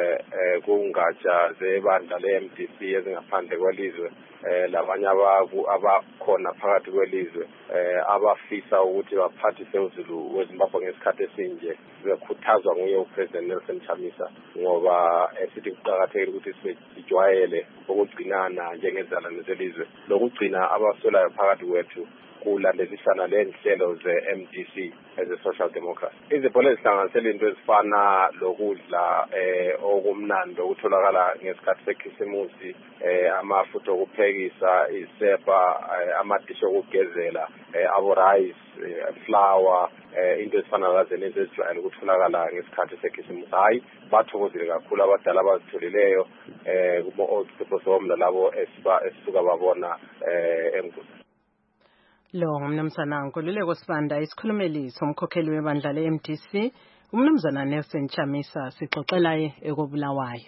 Speaker 5: kungatsha zebandla le-MDC ezingaphandle kwelizwe, labanye abakhona phakathi kwelizwe abafisa ukuthi baphathise uzulu weZimbabwe ngesikhathi esinje, bekhuthazwa nguye uPresident Nelson Chamisa, ngoba sithi kuqakathekile ukuthi sijwayele ukugcinana njengezalwane zelizwe lokugcina abaswelayo phakathi kwethu kulandelisana lenhlelo ze-MDC as a Social Democrat. Izibholo ezihlanganisela into ezifana lokudla okumnandi okutholakala ngesikhathi sekhisimusi, amafutha okuphekisa, isepha, amadisho okugezela, rice, flour, into ezifana nazenezo ezijwayele ukutholakala ngesikhathi sekhisimusi. Hayi, bathokozile kakhulu abadala abazitholileyo kubo labo esisuka babona enkuzi.
Speaker 8: Lo ngumnumzana Nkululeko Sibanda, isikhulumeli somkhokheli webandla le-MDC, umnumzana Nelson Chamisa, sixoxela ekobulawayo.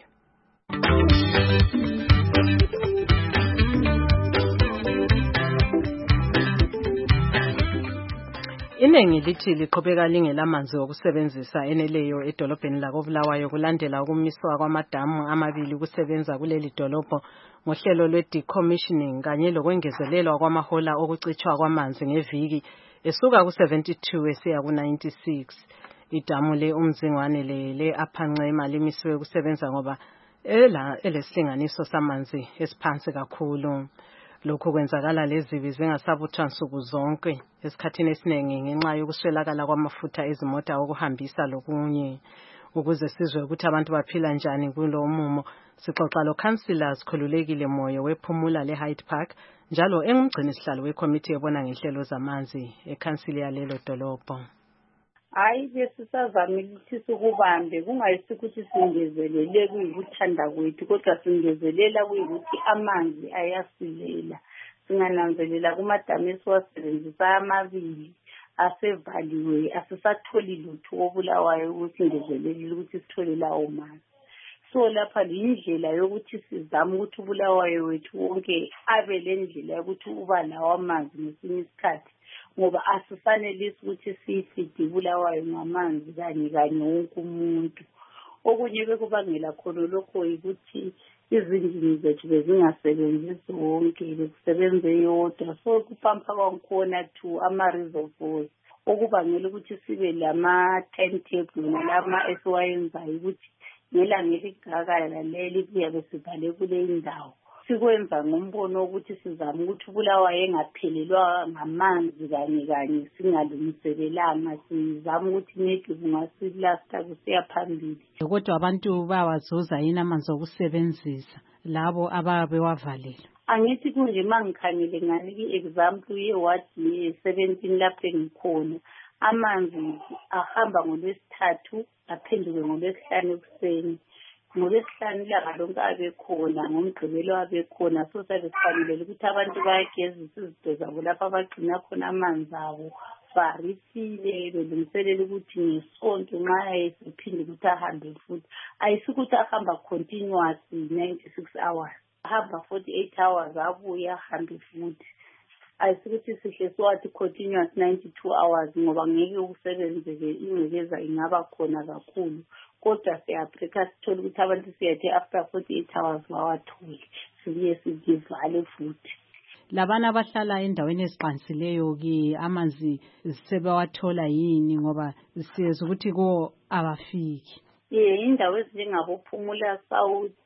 Speaker 8: Iningi lithi liqhubeka lingelamanzi okusebenzisa eneleyo edolobheni lakoBulawayo kulandela ukumiswa kwamadamu amabili kusebenza kuleli dolobho ngohlelo lwe-decommissioning kanye lokwengezelelwa kwamahola okucitshwa kwamanzi ngeviki esuka ku-72 esiya ku-96. Idamu le-Umzingwane le-Aphanxema limisiwe kusebenza ngoba elesilinganiso samanzi esiphansi kakhulu. Lokhu kwenzakala lezibi zingasabuthwa nsuku zonke esikhathini esiningi ngenxa yokuswelakala kwamafutha ezimota okuhambisa lokunye. Ukuze sizwe ukuthi abantu baphila njani kulo mumo, sixoxa lo-Councillor Sikhululekile Moyo wePhumula le-Hyde Park njalo engumgcinisihlalo wekomiti ebona ngenhlelo zamanzi ekhansili yalelo dolobho.
Speaker 9: Hayi besisazamile ukuthi sikubambe kungayisi ukuthi singezelele kuyikuthanda kwethu kodwa singezelela kuyikuthi amanzi ayasilela. Singananzelela kumadamu esiwasebenzisa amabili asevaliwe asisatholi lutho koBulawayo ukuthi singezelele ukuthi sithole lawo manzi. So lapha lindlela yokuthi sizame ukuthi uBulawayo wethu wonke abe lendlela yokuthi uba lawo amanzi ngesinye isikhathi ngoba asifanelisi ukuthi sifide Bulawayo ngamanzi kanye wonke umuntu. Okunye bekubangela khona lokho ukuthi izindini zethu bezingasebenzi zonke bekusebenze yodwa so kupampa kwakhona to ama-reservoirs okubangela ukuthi sibe lama-timetable nalama esiwayenzayo ukuthi ngelanga eligakala leli kuyabe sibhale kule indawo. Sikwenza ngombono ukuthi sizame ukuthi uBulawayo engaphelelwa ngamanzi kanye singalungiselelanga sizame ukuthi maybe kungasilasta kusiya phambili.
Speaker 2: Kodwa abantu bawazuza yini amanzi okusebenzisa labo ababewavalile?
Speaker 9: Angithi kunje mangikhangele nganiki example ye-ward ye-17 lapho engikhona amanzi ahamba ngoLwesithathu aphenduke ngoLwesihlanu ekuseni. NgoLwesihlanu ilanga lonke abekhona ngoMgqibelo abekhona so sabe sifanele ukuthi abantu bayagezisa izinto zabo lapho abagcina khona amanzi abo barifile belungiselela ukuthi ngesonto nxa esiphinde ukuthi ahambe futhi ayisukuthi ahamba continuous 96 hours ahamba 48 hours abuya ahambe futhi ayisukuthi sihle siwathi continuous 92 hours ngoba ngeke ukusebenzeke ingcekeza ingaba khona kakhulu. Kodwa siyabreka sithole ukuthi abantu siyathe after 48 hours bawathole sibuye sivale futhi.
Speaker 2: Labana abahlala endaweni eziqansileyo ki amanzi sebewathola yini ngoba siyeza ukuthi ko abafiki?
Speaker 9: Indawo ezinjengaboPhumula South,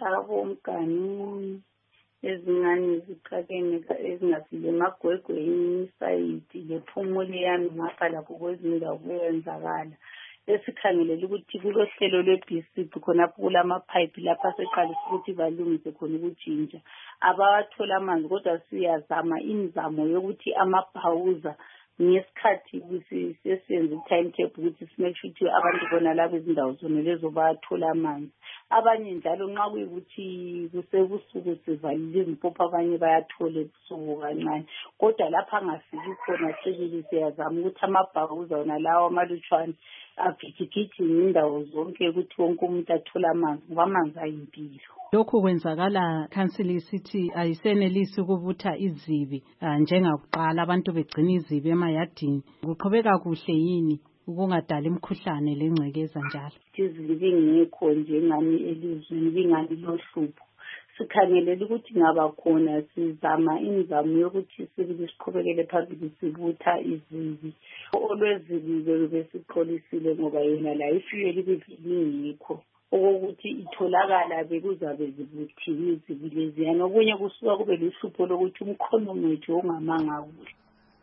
Speaker 9: aboMgani ezingane ziqakene ezingafile emagwegweni side lePhumula yami ngapha lapho kwezindawo kuyenzakala. Esikhangelela ukuthi kulohlelo lwe-BC khonapho kulamapipe lapha seqalisa ukuthi balungise khona ukujinja abawathola amanzi kodwa siyazama imizamo yokuthi amabhawuza ngesikhathi sesiyenza i-timetable ukuthi simake sure ukuthi abantu bona labo izindawo zona lezo bayathola amanzi. Abanye njalo nxa kuyikuthi kusebusuku sivalile izimpopo abanye bayathola ebusuku kancane kodwa lapha angafiki khona sibili siyazama ukuthi amabhawuza wona lawo amalutshwane aphithikithini indawo zonke ukuthi wonke umuntu athola amanzi ngoba amanzi ayimpilo.
Speaker 2: Lokhu kwenzakala council isithi ayisenelisi ukubutha izibi njengakuqala abantu begcina izibi emayadini. Kuqhubeka kuhle yini ukungadala imikhuhlane lengcekeza njalo?
Speaker 9: Izibi ngekho nje ngani elizweni bingani lohlupho. Sikhangelela ukuthi ngaba khona sizama imizamo yokuthi sibili siqhubekele phambili sibutha izibi. Olwezibi besiqolisile ngoba yona la ifuyeli bivingikho. Okokuthi itholakala bekuzabe zibuthiwe izibi leziyana okunye kusuka kube luhlupho lokuthi umkhono wethu ongamanga kuhle.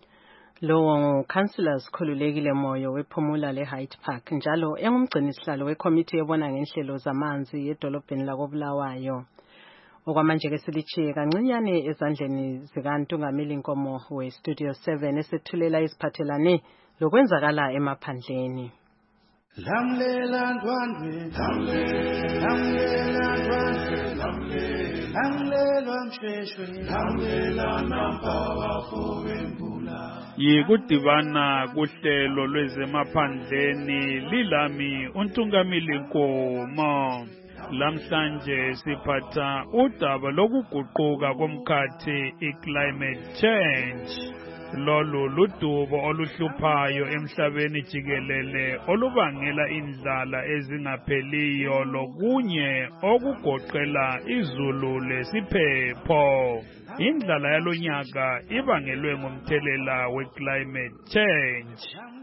Speaker 8: Lowo nguCouncillor Sikhululekile Moyo wePhumula leHyde Park njalo engumgcinisihlalo wekomiti ebona ngenhlelo zamanzi edolobheni lakoBulawayo. Okwamanje ke silichiye kancinyane ezandleni zikaNtungameli Nkomo weStudio 7 esethulela isiphathelane lokwenzakala emaphandleni.
Speaker 11: Lamlela ndwandwe, lamlela ndwandwe, lamlela msheshwe, lamlela nampawa fowembula.
Speaker 12: Yikudibana kuhlelo lwezemaphandleni lilami uNtungameli Nkomo. Lamhlanje siphatha udaba lokuguquka komkhathi iclimate change. Lolu ludubo oluhluphayo emhlabeni jikelele olubangela indlala ezingapheliyo lokunye okugoqela izulu lesiphepho. Indlala yalonyaka ibangelwe ngumthelela weclimate change.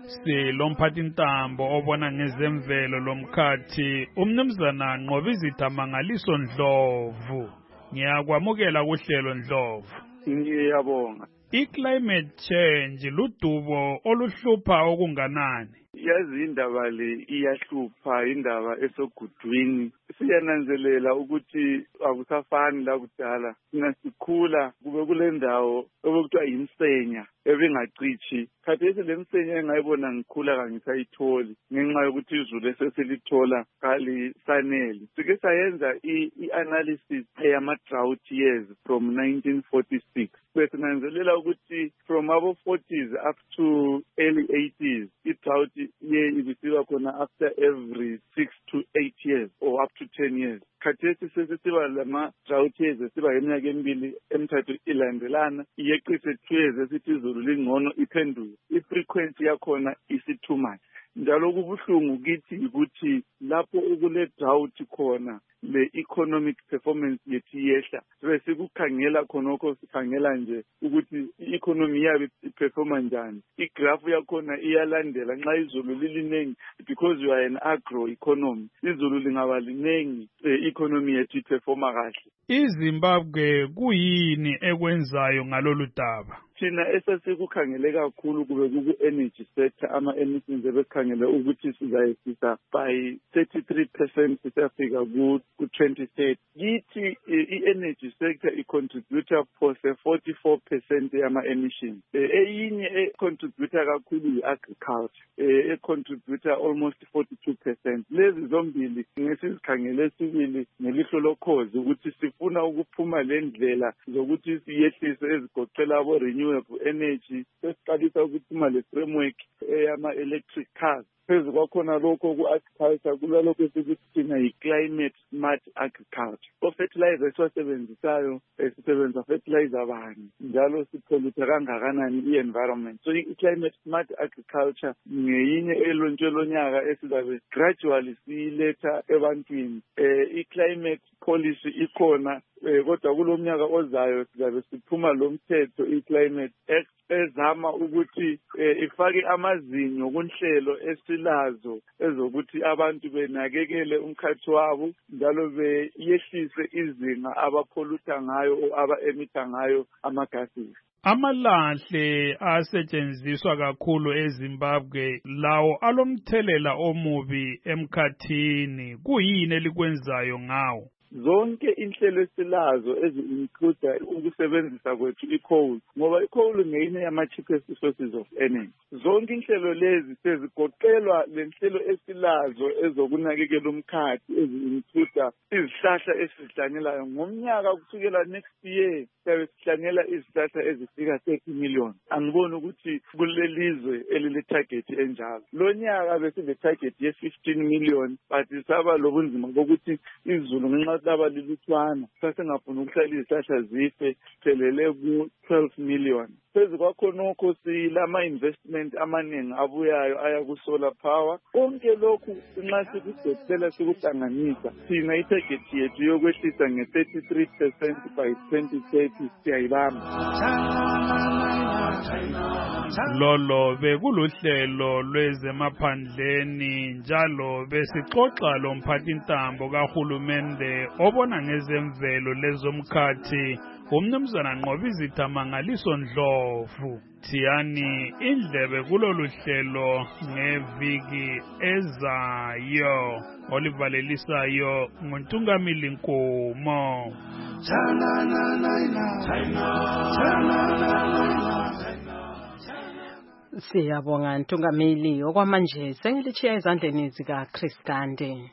Speaker 12: Silomphathintambo obona ngezemvelo lomkhathi umnumzana Nqobizitha Mangaliso Ndlovu. Ngiyakwamukela kuhlelo Ndlovu.
Speaker 13: Ngiyabonga.
Speaker 12: I-climate change ludubo oluhlupha okunganani.
Speaker 13: Yazi indaba le iyahlupha, indaba esogudwini. Siyananzelela ukuthi akusafani la kudala. Sinasikhula kube kule ndawo okuthiwa yimsenya ebingacithi. Khathesi le msenya engayibona ngikhula kangisayitholi ngenxa yokuthi izulu esesilithola kalisanele. Sike sayenza i-analysis yama-drought years from 1946. Besinanzelela ukuthi from abo 40s up to early 80s, i-drought ye ibisiba khona after every 6 to 8 years or up to 10 years. Khathesi sesiba lama-drought years siba iminyaka emibili emithathu ilandelana, iyeqise 2 years esithi izulu lingcono iphenduke. I-frequency yakhona isi-too much. Njalo kubuhlungu kithi ukuthi lapho ukule drought khona le economic performance yethu yehla. Sikukhangela khonokho sikhangela nje ukuthi i-economy yabe iperforma njani. Igraph yakhona iyalandela nxa izulu lilinengi because you are an agro economy. Izulu lingaba linengi economy yethu iperforma kahle.
Speaker 12: iZimbabwe kuyini ekwenzayo ngalolu daba?
Speaker 13: Thina esasikukhangele kakhulu kube ku-energy sector, ama-emissions ebekhangele ukuthi sizayehlisa by 33% sisafika ku-2030. Kithi i-energy sector icontributor for 44% yama-emissions. Eyinye econtributor kakhulu yi-agriculture, econtributor almost 42%. Lezi zombili ngesizikhangele sibili ngelihlo lokhozi ukuthi sifuna ukuphuma le ndlela zokuthi siyehlise ezigoqela abo-renewable energy. Sesiqalisa ukuphuma le framework eyama-electric cars. Phezu kwakhona lokho ku-agriculture kulalokho esikuthina yi-climate smart agriculture. O-fertilizer esiwasebenzisayo sisebenzisa fertilizer bani njalo sipollute kangakanani i-environment. So i-climate smart agriculture ngeyinye elontshwe lonyaka esizabe gradually siyiletha ebantwini. I-climate policy ikhona kodwa kulomnyaka ozayo sizabe siphuma lo mthetho i-climate act ezama ukuthi ifake amazinyo kunhlelo esilazo ezokuthi abantu benakekele umkhathi wabo njalo beyehlise izinga abapholuta ngayo o aba-emita ngayo amagases.
Speaker 12: Amalahle asetshenziswa kakhulu eZimbabwe lawo alomthelela omubi emkhathini. Kuyini elikwenzayo ngawo?
Speaker 13: Zonke inhlelo esilazo ezi-include ukusebenzisa kwethu i-coal, ngoba i-coal ngeyinye yama-cheapest sources of energy. Zonke inhlelo lezi sezigoqelwa le nhlelo esilazo ezokunakekela umkhathi ezi-include izihlahla esizihlanyelayo. Ngomnyaka kusukela next year siyabe sihlanyela izihlahla ezifika 30 million. Angiboni ukuthi kulelizwe elile-target enjalo. Lo nyaka besile-target ye-15 million, but saba lobunzima bokuthi izulu ngenxa laba lilutshwana sasengafuna ukuhlala izihlahla zife phelele ku-12 million. Phezu kwakhonokho silama-investment amaningi abuyayo aya ku-solar power. Konke lokhu nxa sikudosela sikuhlanganisa thina itarget yethu yokwehlisa nge-33% by 2030 siyayibamba.
Speaker 12: Lolo bekuluhlelo lwezemaphandleni njalo besixoxa lomphathintambo kahulumende obona ngezemvelo lezomkhathi umnumzana Nqobizitha Mangaliso Ndlovu. Thiyani indlebe kulolu hlelo ngeviki ezayo olivalelisayo nguNtungamili Nkomo.
Speaker 8: Siyabonga Ntungamili. Okwamanje sengilichiya ezandleni zika Chris Gande.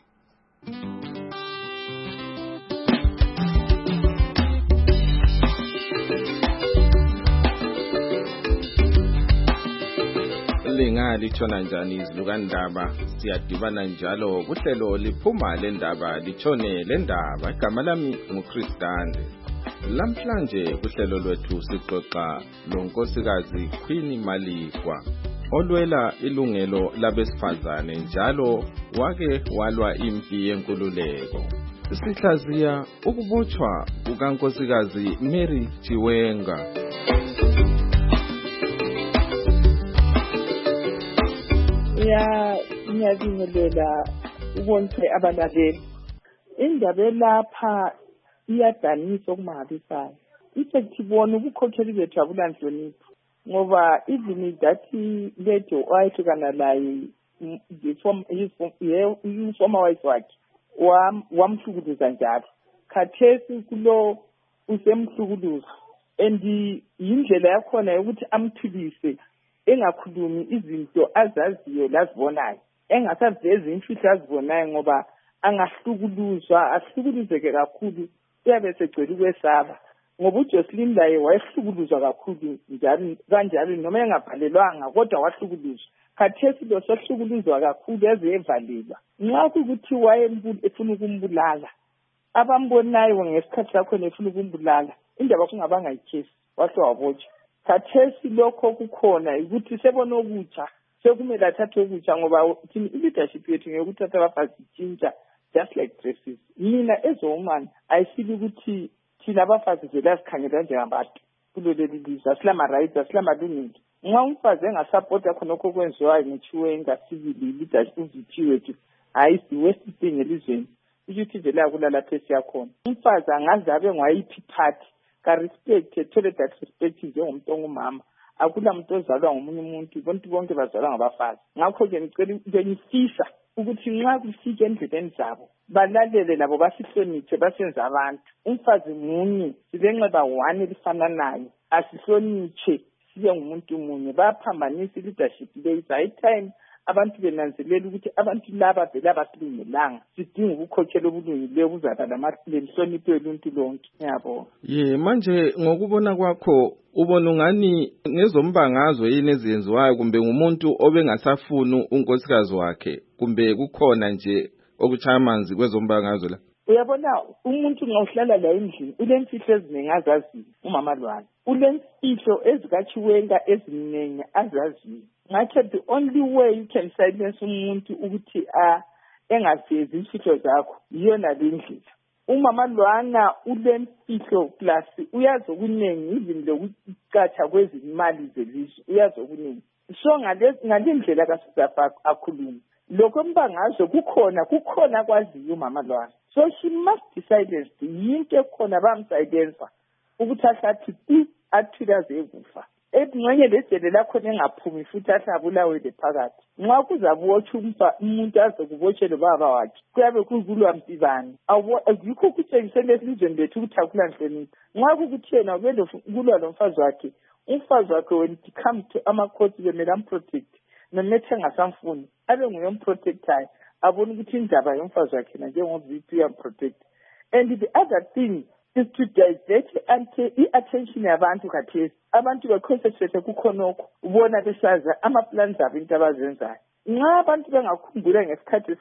Speaker 3: Lithona njani izilukandaba siyadibana njalo kuhlelo liphuma lendaba lithone lendaba. Igama lami nguChris Gande. Lamhlanje kuhlelo lwethu sixoxa lonkosikazi Queen Malikwa olwela ilungelo labesifazane njalo wake walwa impi yenkululeko. Sihlaziya ukubotshwa kukankosikazi Mary Chiwenga.
Speaker 14: Ngiyabingelela ubonke abalaleli. Indaba lapha iyadanisa okumangalisayo. Isekuthibona ukukhokhela bethu abulanhlonipho ngoba even dathi letho wayehlukana laye umfoma wife wakhe wamhlukuluza njalo. Khathesi kulo usemhlukuluza and yindlela yakhona yokuthi amthulise engakhulumi izinto azaziyo lazibonayo, engasavezi imfihlo azibonayo ngoba angahlukuluzwa ahlukuluzeke kakhulu uyabe segcwele ukwesaba ngoba uJocelyn laye wayehlukuluzwa kakhulu njalo kanjalo noma engabhalelwanga kodwa wahlukuluzwa. Khathesi lo sehlukuluzwa kakhulu yaze evalelwa nxa kukuthi efuna ukumbulala abambonayo ngesikhathi sakho efuna ukumbulala indaba kungabanga ikhesi wahle wabotshwa. Khathesi lokho kukhona ukuthi sebona okutsha sekumele athathe okutsha ngoba i-leadership yethu ngekuthatha abafazi itshintsha just like dresses. Mina ezoman ayisili ukuthi thina abafazi vele asikhangela njengabantu kuloleli lizwe asilama-rights asilamalungelo. Nxa umfazi engasapota khonokho okwenziwayo ngeChiwenga civil leadership uvithiwe thi hayi si-worst thing elizweni ukuthi vele akulala phesi yakhona. Umfazi angaze abe ngwayiphi party ka-respect ethole that respect njengomuntu ongumama. Akula muntu ozalwa ngomunye umuntu, bonke bonke bazalwa ngabafazi. Ngakho-ke ngifisa ukuthi nxa kufika endleleni zabo balalele labo basihloniphe basenze abantu. Umfazi munye silenxeba one elifananayo asihloniphe sibe ngumuntu munye. Bayaphambanisa i-leadership leyi. High time abantu benanzelela ukuthi abantu laba vele abasilungelanga sidinga ukukhokhela obulungileyo buzaba lemhlonipho yoluntu lonke. Ngiyabonga.
Speaker 3: Manje ngokubona kwakho ubona ungani ngezombangazwe yini ezenziwayo kumbe ngumuntu obengasafuni unkosikazi wakhe kumbe kukhona nje okuchaya amanzi kwezombangazwe la?
Speaker 14: Uyabona umuntu ngohlala la endlini ulemfihlo eziningi azaziyo. Umama Lwana ulemfihlo ezikaChiwenga eziningi azaziyo. Ngathi the only way you can silence umuntu ukuthi engavezi imfihlo zakho yiyona le ndlela. Umama Lwana ulemfihlo plus uyazi okuningi even lokucatsha kwezimali zelizwe uyazi okuningi. So ngalendlela kaSizafa akhuluma lokho mbangazwe kukhona kwaziyo umama Lwana. So she must be silenced. Yinto ekhona bamsilensa ukuthi ahlathi athilaze ekufa. Ngxenye lesele lakhona engaphumi futhi ahlabulawele phakathi. Nxa kuzabotshwa umuntu aze kubotshelwe baba wakhe kuyabe kukulwa mpibani. Yikho kutshengisele elizweni lethu ukuthi akulanhlonipho. Nxa kukuthi yena ubele kulwa lomfazi wakhe, umfazi wakhe when it come to amakhosi bemele amprotect nomethe engasamfuni abe nguye omprotectayo abone ukuthi indaba yomfazi wakhe njengoVP uyamprotect. And the other thing is to divert i-attention yabantu khathesi. Abantu beconcentrate kukhonokho ubona besaza ama-plans abo into abazenzayo. Nxa abantu bengakhumbula ngesikhathi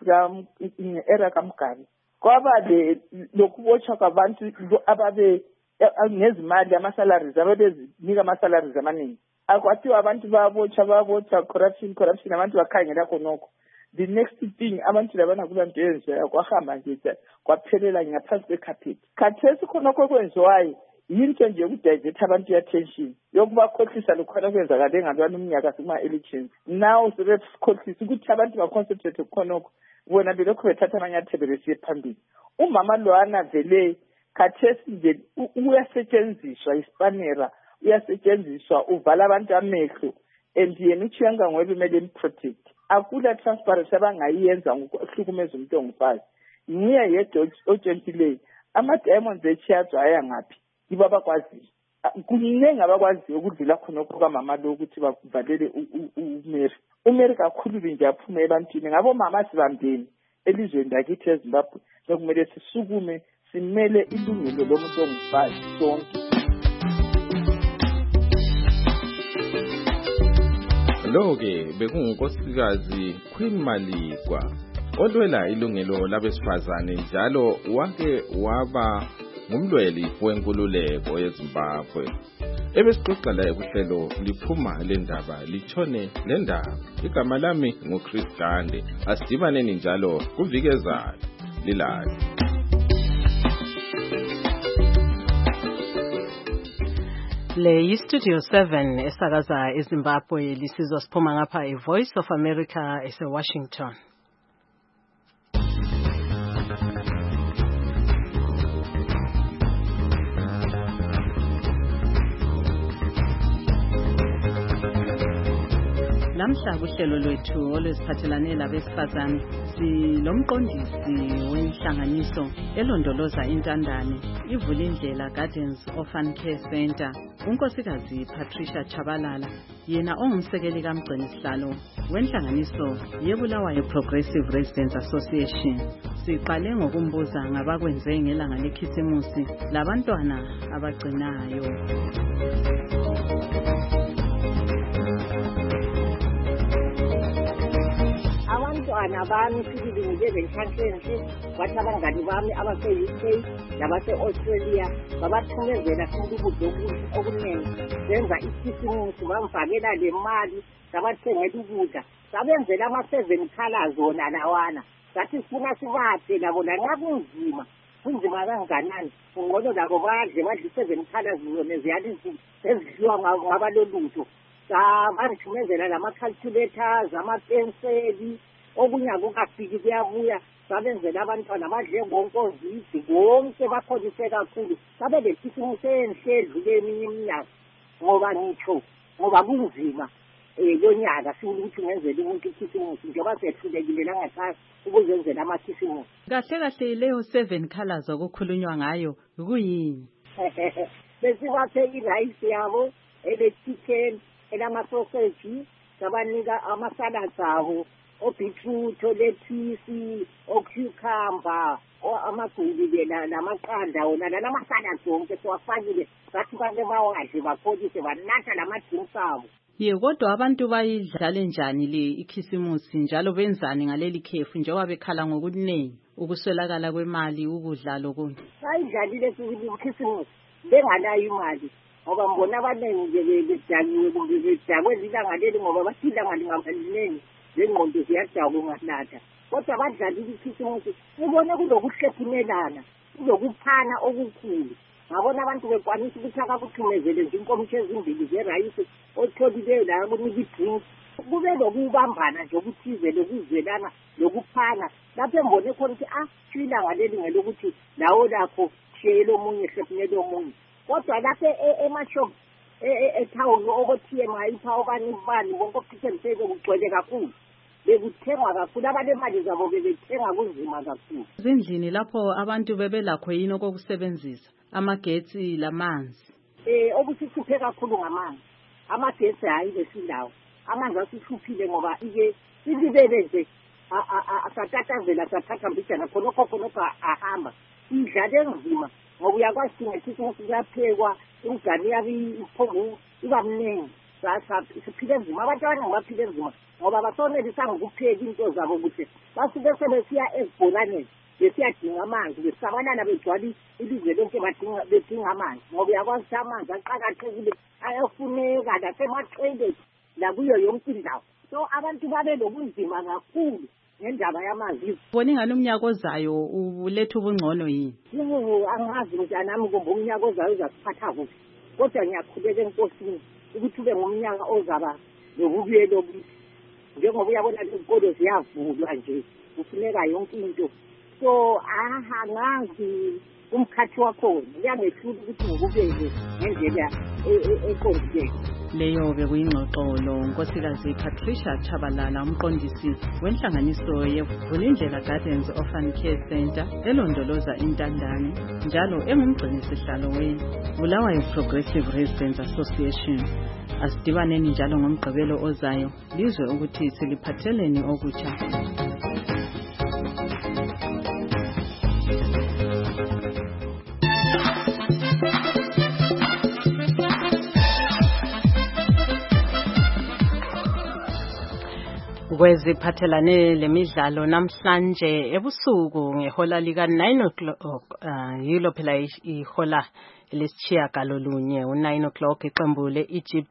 Speaker 14: era kaMgabi kwaba lokubotshwa kwabantu ababe ngezimali ama-salaries ababezinika ama-salaries amaningi. Akwathiwa abantu babotshwa corruption abantu bakhangela khonokho. The next thing abantu labana kulanto yenziwayo kwahamba nje kwaphelela ngaphansi kwecarpet. Khathesi khonokho kwenziwayo yinto nje ukudivert abantu i-attention yokubakhohlisa lokhona kwenzakale ngalwana umnyaka kuma-elections. Now sebekhohlisa ukuthi abantu baconcentrate khonokho bona belokhu bethatha amanyathelo besiye phambili. Umama Lwana vele khathesi nje uyasetshenziswa isipanera, uyasetshenziswa uvala abantu amehlo, and yena uChiwenga Ngwebe kumele improtect. Akula transparency abangayiyenza ngokuhlukumeza umuntu ongumfazi. Ngiye yedwa otshentileyo. Ama-diamonds echiyazwa aya ngaphi? Yibo abakwaziyo. Kuningi abakwaziyo ukudlula khonokho kamama lo ukuthi bavalele uMary. uMary kakhulu nje aphuma ebantwini. Ngabo mama sibambeni elizweni lakithi eZimbabwe. Sekumele sisukume simele ilungelo lomuntu ongumfazi sonke.
Speaker 3: Lo-ke bekungunkosikazi Queen Maligwa olwela ilungelo labesifazane njalo wake waba ngumlweli wenkululeko yeZimbabwe. Ebesixoxa laye kuhlelo liphuma lendaba litshone lendaba. Igama lami nguChris Gande. Asidibaneni njalo kuvike ezayo. Lilali.
Speaker 8: Le yiStudio 7 esakaza eZimbabwe lisizwa siphuma ngapha eVoice of America eseWashington. Namhla kuhlelo lwethu olwesiphathelane labesifazane silomqondisi wenhlanganiso elondoloza intandane iVulindlela Gardens Orphan Care Center unkosikazi Patricia Chabalala yena ongumsekeli kamgcini sihlalo wenhlanganiso yeBulawayo Progressive Residents Association. Siqale ngokumbuza ngabakwenze ngelanga lekhisimusi labantwana abagcinayo.
Speaker 15: Abantwana bami sibili njengenhlanhlenhle bathi abangani bami abase-UK nabase-Australia babathumezela ukudla okuningi benza ikhisimusi bamfakela le mali sabathengela ukudla sabenzela ama-7 colors wona lawana sathi sifuna sibaphe labo lanxa kunzima kanganani ungcono labo badle 7 colors zona ziyalisi ezidliwa ngabalolutho sabanthumezela lama-calculators amapenseli okunye akukafiki kuyabuya sabenzela abantwana badle ngonkozisi konke bakholise kakhulu sabe lekhisimusi enhle edlule eminye iminyaka ngoba kunzima lonyaka sifuna ukuthi ngenzele umuntu ikhisimusi njengoba sehlulekile langathasi ukuzenzela amakhisimusi.
Speaker 8: Kahle leyo 7 colors okukhulunywa ngayo kuyini?
Speaker 15: Besibaphe irayisi yabo ele-chicken elama-sausage sabanika ama-salads abo o-beetroot, olethisi, o-cucumber, amagwili namaqanda wona nama-salads wonke siwafakile bathi bake bawadle bapholise banatha lama-drinks abo.
Speaker 8: Kodwa abantu bayidlale njani le ikhisimusi njalo benzani ngaleli khefu njengoba bekhala ngokuningi ukuswelakala kwemali ukudla lokunye?
Speaker 15: Bayidlalile ikhisimusi benganayo imali ngoba mbona abaningi nje bedakiwe kumbe bedakwe lilanga leli ngoba bathi ilanga lingabalinengi lengqondo ziyadakwa ungalatha kodwa badlalile ikhisimusi ubone kulokuhlephumelana kulokuphana okukhulu. Ngabona abantu bekwanisa ukuthi akakuthumezele nje inkomishi ezimbili zerayisi otholileyo la kunika idrink kube lokubambana nje okuthize lokuzwelana lokuphana lapho embone khona ukuthi ilanga leli ngelokuthi lawo lakho shayela omunye hlephunyela omunye. Kodwa lapho emashop etown okuthiye ipha obani bani bonke okuphithemtheke kugcwele kakhulu bekuthengwa kakhulu abanemali zabo bebethenga kunzima kakhulu.
Speaker 8: Ezindlini lapho abantu bebelakho yini okokusebenzisa amagetsi lamanzi?
Speaker 15: Okusithuphe kakhulu ngamanzi. Amagetsi hayi besilawo. Amanzi asihluphile ngoba ilibele nje asatatazela sathatha mbijana khonokho ahamba. Idlale nzima ngoba uyakwazi ukuthi kuyaphekwa ingane yabi iphongo iba mningi. Siphile nzima abantu abaningi baphile nzima ngoba basonelisa ngokupheka into zabo kuhle basuke sebesiya ezibholaneni besiyadinga amanzi besabalana begcwala ilizwe lonke bedinga amanzi ngoba uyakwazi ukuthi amanzi aqakathekile ayafuneka lasematrendeni nakuyo yonke indawo. So abantu babe lobunzima kakhulu ngendaba yamanzi.
Speaker 8: Bona ingane umnyaka ozayo uletha ubungcono yini?
Speaker 15: Angazi mntanami kumbe umnyaka ozayo uzasiphatha kuhle kodwa ngiyakhuleka enkosini ukuthi ube ngumnyaka ozaba nokubuyela obuhle njengoba uyabona izikolo ziyavulwa nje kufuneka yonke into so angazi umkhathi wakhona uyangethula ukuthi ngokubeke ngendlela eqondile.
Speaker 8: Leyo bekuyingxoxolo unkosikazi Patricia Chabalala umqondisi wenhlanganiso yeVulindlela Gardens Orphan Care Center elondoloza intandane njalo engumgcinisihlalo weBulawayo Progressive Residents Association. Asidibaneni njalo ngomgqibelo ozayo lizwe ukuthi siliphatheleni okutsha. Kweziphathelane lemidlalo namhlanje ebusuku ngehola lika 9 o'clock yilo phela ihola lesitshiya galolunye u9 o'clock iqembu leEgypt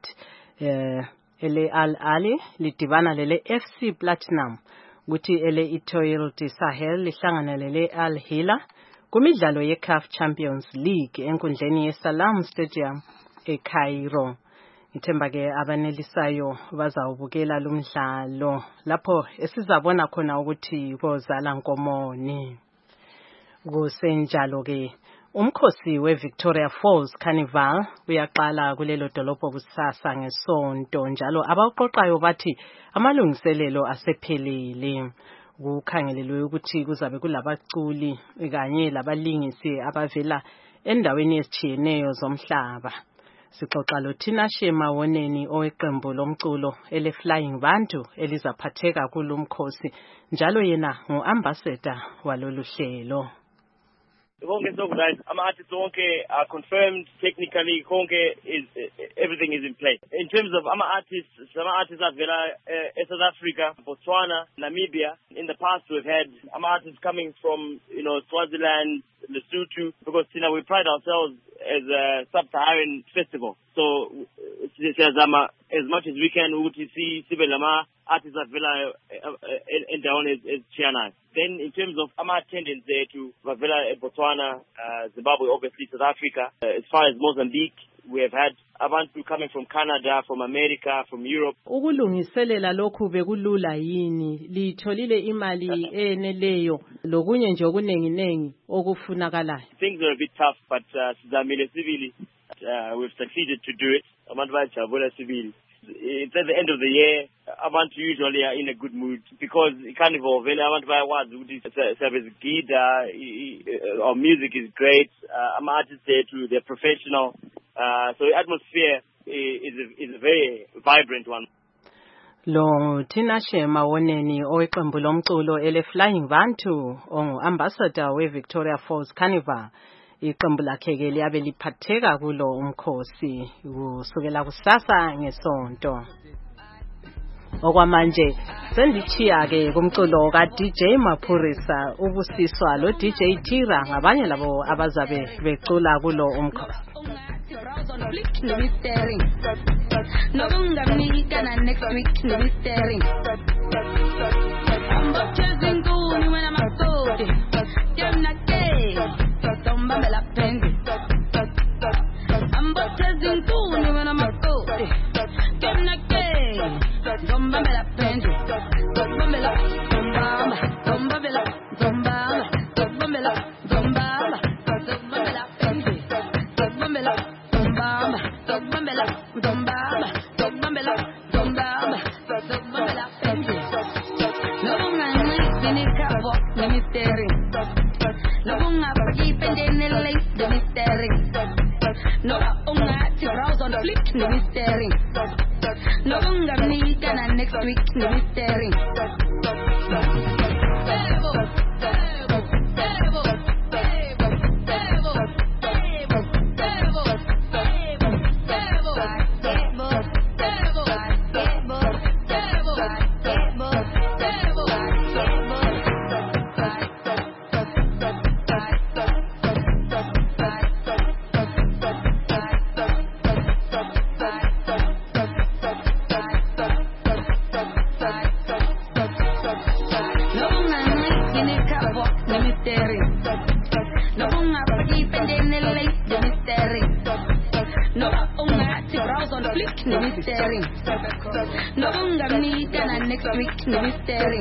Speaker 8: ele Al Ahly lidibana lele FC Platinum kuthi ele Etoile du Sahel lihlangana lele Al Hilal kumidlalo yeCAF Champions League enkundleni yeSalam Stadium eCairo. Ngithemba ke abanelisayo bazawubukela lumdlalo lapho esizabona khona ukuthi bozala nkomoni. Kusenjalo ke umkhosi weVictoria Falls Carnival uyaqala kulelo dolopho kusasa ngesonto njalo abaqoqayo bathi amalungiselelo asephelele. Kukhangelelwe ukuthi kuzabe kulabaculi kanye labalingisi abavela endaweni ezitshiyeneyo zomhlaba. Sixoxa loThina Shema Woneni oweqembu lomculo ele Flying Bantu elizaphatheka kulomkhosi njalo yena nguambassador walolu hlelo.
Speaker 10: Konke sokuthi ama-artists wonke are confirmed technically, konke everything is in place. In terms of ama-artists, some artists avela South Africa, Botswana, Namibia. In the past we've had ama-artists coming from, Swaziland, Lesotho, because we pride ourselves as a sub-Saharan festival. So as much as we can we see Sibelama artists avela down as Chiana. Then in terms of our attendance there to Vavela, Botswana, Zimbabwe, obviously South Africa, as far as Mozambique, we have had abantu coming from Canada, from America, from Europe.
Speaker 8: Ukulungiselela lokhu bekulula yini? Litholile imali eneleyo lokunye nje okunenginengi okufunakalayo.
Speaker 10: Things are a bit tough, but sizamile sibili we've succeeded to do it. Abantu bayajabula sibili. It's at the end of the year. Abantu usually are in a good mood because Carnival, when abantu bayakwazi ukuthi sabezigida, our music is great. Artists there too, they're professional. So the atmosphere is a very vibrant one.
Speaker 8: Lo Thina Shema Woneni oweqembu lomculo ele Flying Bantu ongu-ambassador weVictoria Falls Carnival. Iqembu lakhe ke liyabe liphatheka kulo umkhosi kusukela kusasa ngesonto. Okwamanje sendichiya ke kumculo ka DJ Maphorisa ubusiswa lo DJ Tira ngabanye labo abazabe becula kulo umkhosi.
Speaker 16: Zombame la pendi. I'm butchering cool when I'm a coat. Get na gay. Zombame la pendi. Zombame la zombama. Zombame la zombama. Zombame la zombama. Zombame la pendi. Zombame la zombama. Zombame la zombama. Zombame la zombama. Zombame la pendi. No ngani ni kabo ni misteri. Nobunga pagi pendene lace the mystery. No unga tibraus on flick the mystery. Nobunga ni gonna next week the mystery. No ungamnika na next week no mystery.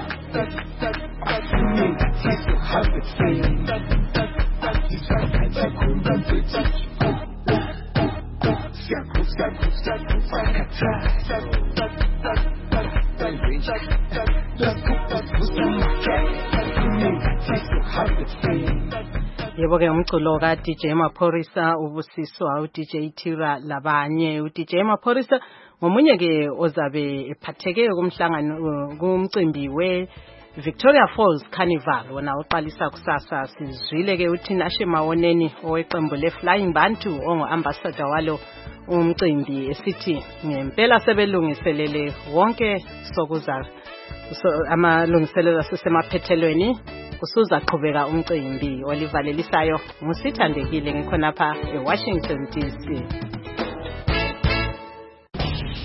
Speaker 8: Yebo ke umculo ka DJ Maphorisa ubusiswa u DJ Tira labanye u DJ Maphorisa ngomunye ke ozabe ephatheke kumhlangano kumcimbi we Victoria Falls Carnival wona uqalisa kusasa. Sizwile ke uthi Nashe Mawoneni oweqembu le Flying Bantu ongoambassador walo umcimbi esithi ngempela sebelungiselele wonke sokuza amalungiselelo asesemaphethelweni usuza qhubeka umcimbi olivalelisayo ngusithandekile ngikhona lapha eWashington DC.